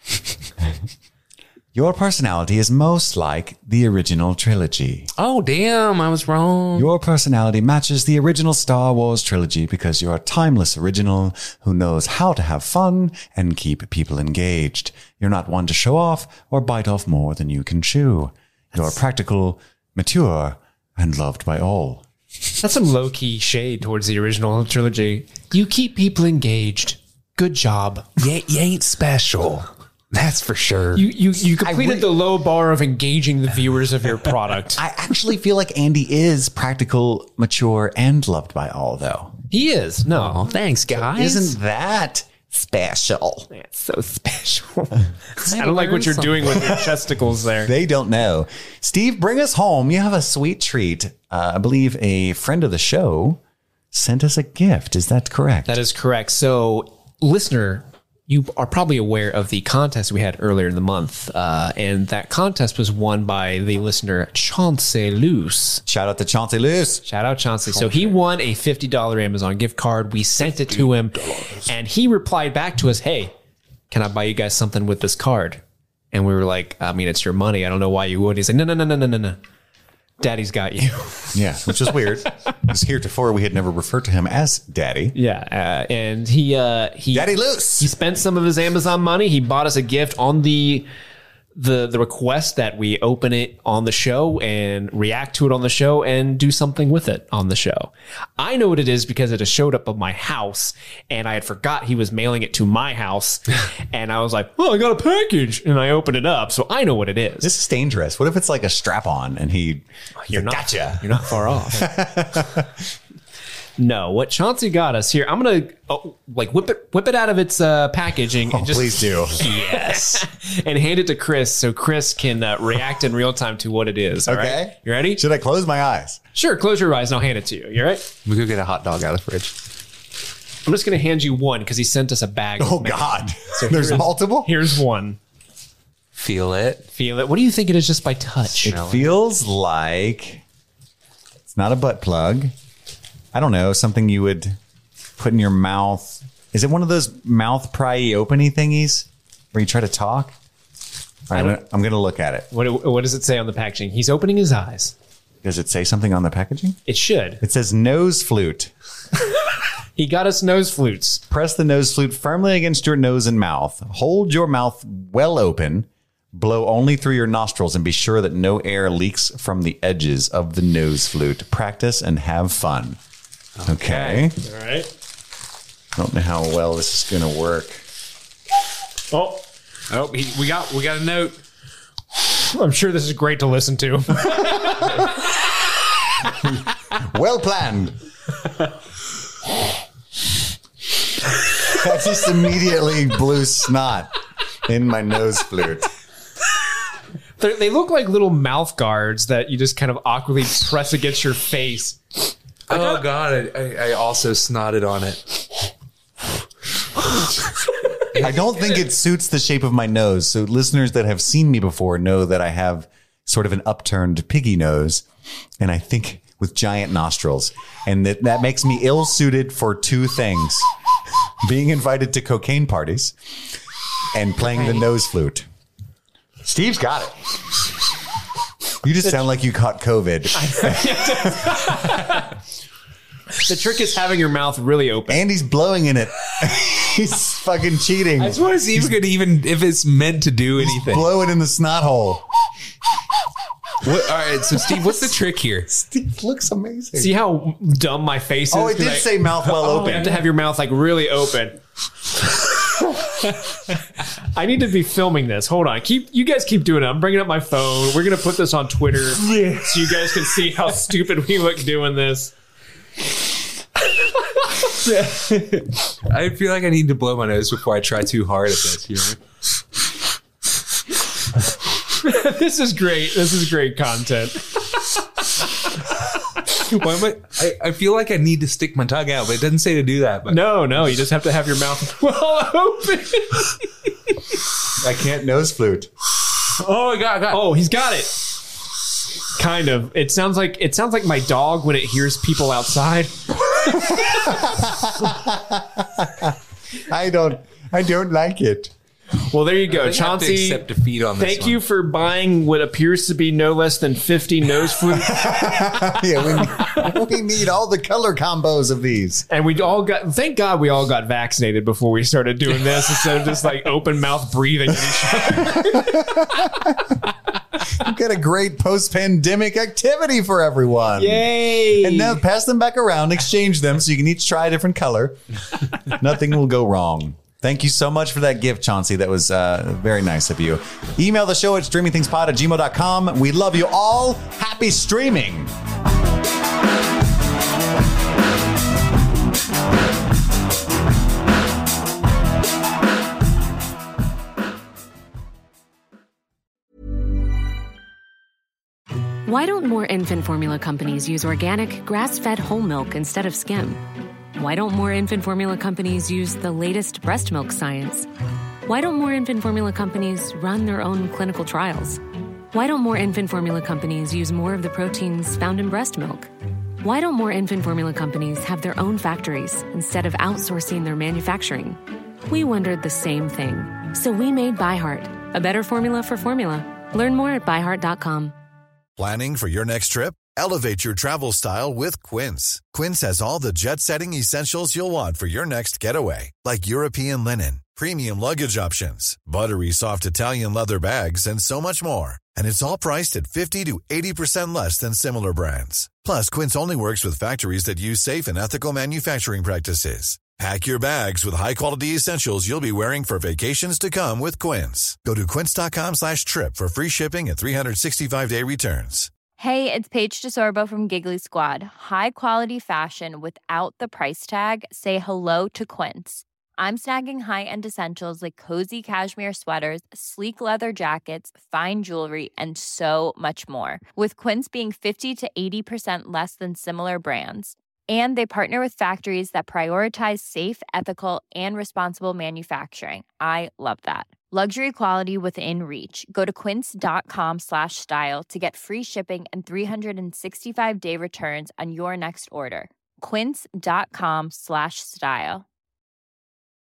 Your personality is most like the original trilogy. Oh, damn. I was wrong. Your personality matches the original Star Wars trilogy because you're a timeless original who knows how to have fun and keep people engaged. You're not one to show off or bite off more than you can chew. You're practical, mature, and loved by all. That's some low-key shade towards the original trilogy. You keep people engaged. Good job. You ain't special. That's for sure. You completed the low bar of engaging the viewers of your product. I actually feel like Andy is practical, mature, and loved by all, though. He is. No. Oh, thanks, guys. Isn't that special? That's so special. I don't like what you're doing with your chesticles there. They don't know. Steve, bring us home. You have a sweet treat. I believe a friend of the show sent us a gift. Is that correct? That is correct. So, listener, you are probably aware of the contest we had earlier in the month. And that contest was won by the listener, Chauncey Luce. Shout out to Chauncey Luce. Shout out Chauncey. So he won a $50 Amazon gift card. We sent it to him and he replied back to us, hey, can I buy you guys something with this card? And we were like, I mean, it's your money. I don't know why you would. He's like, no. Daddy's got you. Yeah, which is weird. Because heretofore we had never referred to him as Daddy. Yeah, and he Daddy Luce. He spent some of his Amazon money. He bought us a gift on the request that we open it on the show and react to it on the show and do something with it on the show. I know what it is because it has showed up at my house and I had forgot he was mailing it to my house. And I was like, oh, I got a package. And I opened it up. So I know what it is. This is dangerous. What if it's like a strap on and You're not, gotcha. You're not far off. No, what Chauncey got us here, I'm going to whip it out of its packaging. And just, please do. Yes. And hand it to Chris so Chris can react in real time to what it is. All Okay. right? You ready? Should I close my eyes? Sure. Close your eyes and I'll hand it to you. You all right? We go get a hot dog out of the fridge. I'm just going to hand you one because he sent us a bag. Oh, God. So There's multiple? Here's one. Feel it. Feel it. What do you think it is just by touch? It feels like it's not a butt plug. I don't know, something you would put in your mouth. Is it one of those mouth pry open-y thingies where you try to talk? All right, I'm going to look at it. What does it say on the packaging? He's opening his eyes. Does it say something on the packaging? It should. It says nose flute. He got us nose flutes. Press the nose flute firmly against your nose and mouth. Hold your mouth well open. Blow only through your nostrils and be sure that no air leaks from the edges of the nose flute. Practice and have fun. Okay. All right. I don't know how well this is going to work. Oh, we got a note. I'm sure this is great to listen to. Well planned. I just immediately blew snot in my nose flute. They look like little mouth guards that you just kind of awkwardly press against your face. Oh, God. I also snotted on it. I don't think it suits the shape of my nose. So listeners that have seen me before know that I have sort of an upturned piggy nose. And I think with giant nostrils. And that makes me ill-suited for two things. Being invited to cocaine parties and playing the nose flute. Steve's got it. You just sound like you caught COVID. The trick is having your mouth really open. And he's blowing in it. He's fucking cheating. I just want to see if it's meant to do anything. Blow it in the snot hole. All right, so Steve, what's the trick here? Steve looks amazing. See how dumb my face is? Oh, it did say mouth well open. You have to have your mouth like really open. I need to be filming this. Hold on. You guys keep doing it. I'm bringing up my phone. We're going to put this on Twitter so you guys can see how stupid we look doing this. I feel like I need to blow my nose before I try too hard at this. You know? This is great. This is great content. Why am I feel like I need to stick my tongue out, but it doesn't say to do that. But. No, you just have to have your mouth well open. I can't nose flute. Oh, I got. Oh, he's got it. Kind of. It sounds like my dog when it hears people outside. I don't like it. Well, there you go, Chauncey. Accept defeat on this thank you for buying what appears to be no less than 50 nose flutes. Yeah, we need all the color combos of these. And thank God we all got vaccinated before we started doing this instead of just like open mouth breathing at each other. We've got a great post-pandemic activity for everyone. Yay! And now pass them back around, exchange them so you can each try a different color. Nothing will go wrong. Thank you so much for that gift, Chauncey. That was very nice of you. Email the show at streamingthingspod@gmail.com. We love you all. Happy streaming. Why don't more infant formula companies use organic, grass-fed whole milk instead of skim? Why don't more infant formula companies use the latest breast milk science? Why don't more infant formula companies run their own clinical trials? Why don't more infant formula companies use more of the proteins found in breast milk? Why don't more infant formula companies have their own factories instead of outsourcing their manufacturing? We wondered the same thing. So we made ByHeart, a better formula for formula. Learn more at byheart.com. Planning for your next trip? Elevate your travel style with Quince. Quince has all the jet-setting essentials you'll want for your next getaway, like European linen, premium luggage options, buttery soft Italian leather bags, and so much more. And it's all priced at 50 to 80% less than similar brands. Plus, Quince only works with factories that use safe and ethical manufacturing practices. Pack your bags with high-quality essentials you'll be wearing for vacations to come with Quince. Go to quince.com/trip for free shipping and 365-day returns. Hey, it's Paige DeSorbo from Giggly Squad. High quality fashion without the price tag. Say hello to Quince. I'm snagging high-end essentials like cozy cashmere sweaters, sleek leather jackets, fine jewelry, and so much more. With Quince being 50 to 80% less than similar brands. And they partner with factories that prioritize safe, ethical, and responsible manufacturing. I love that. Luxury quality within reach. Go to quince.com/style to get free shipping and 365-day returns on your next order. Quince.com/style.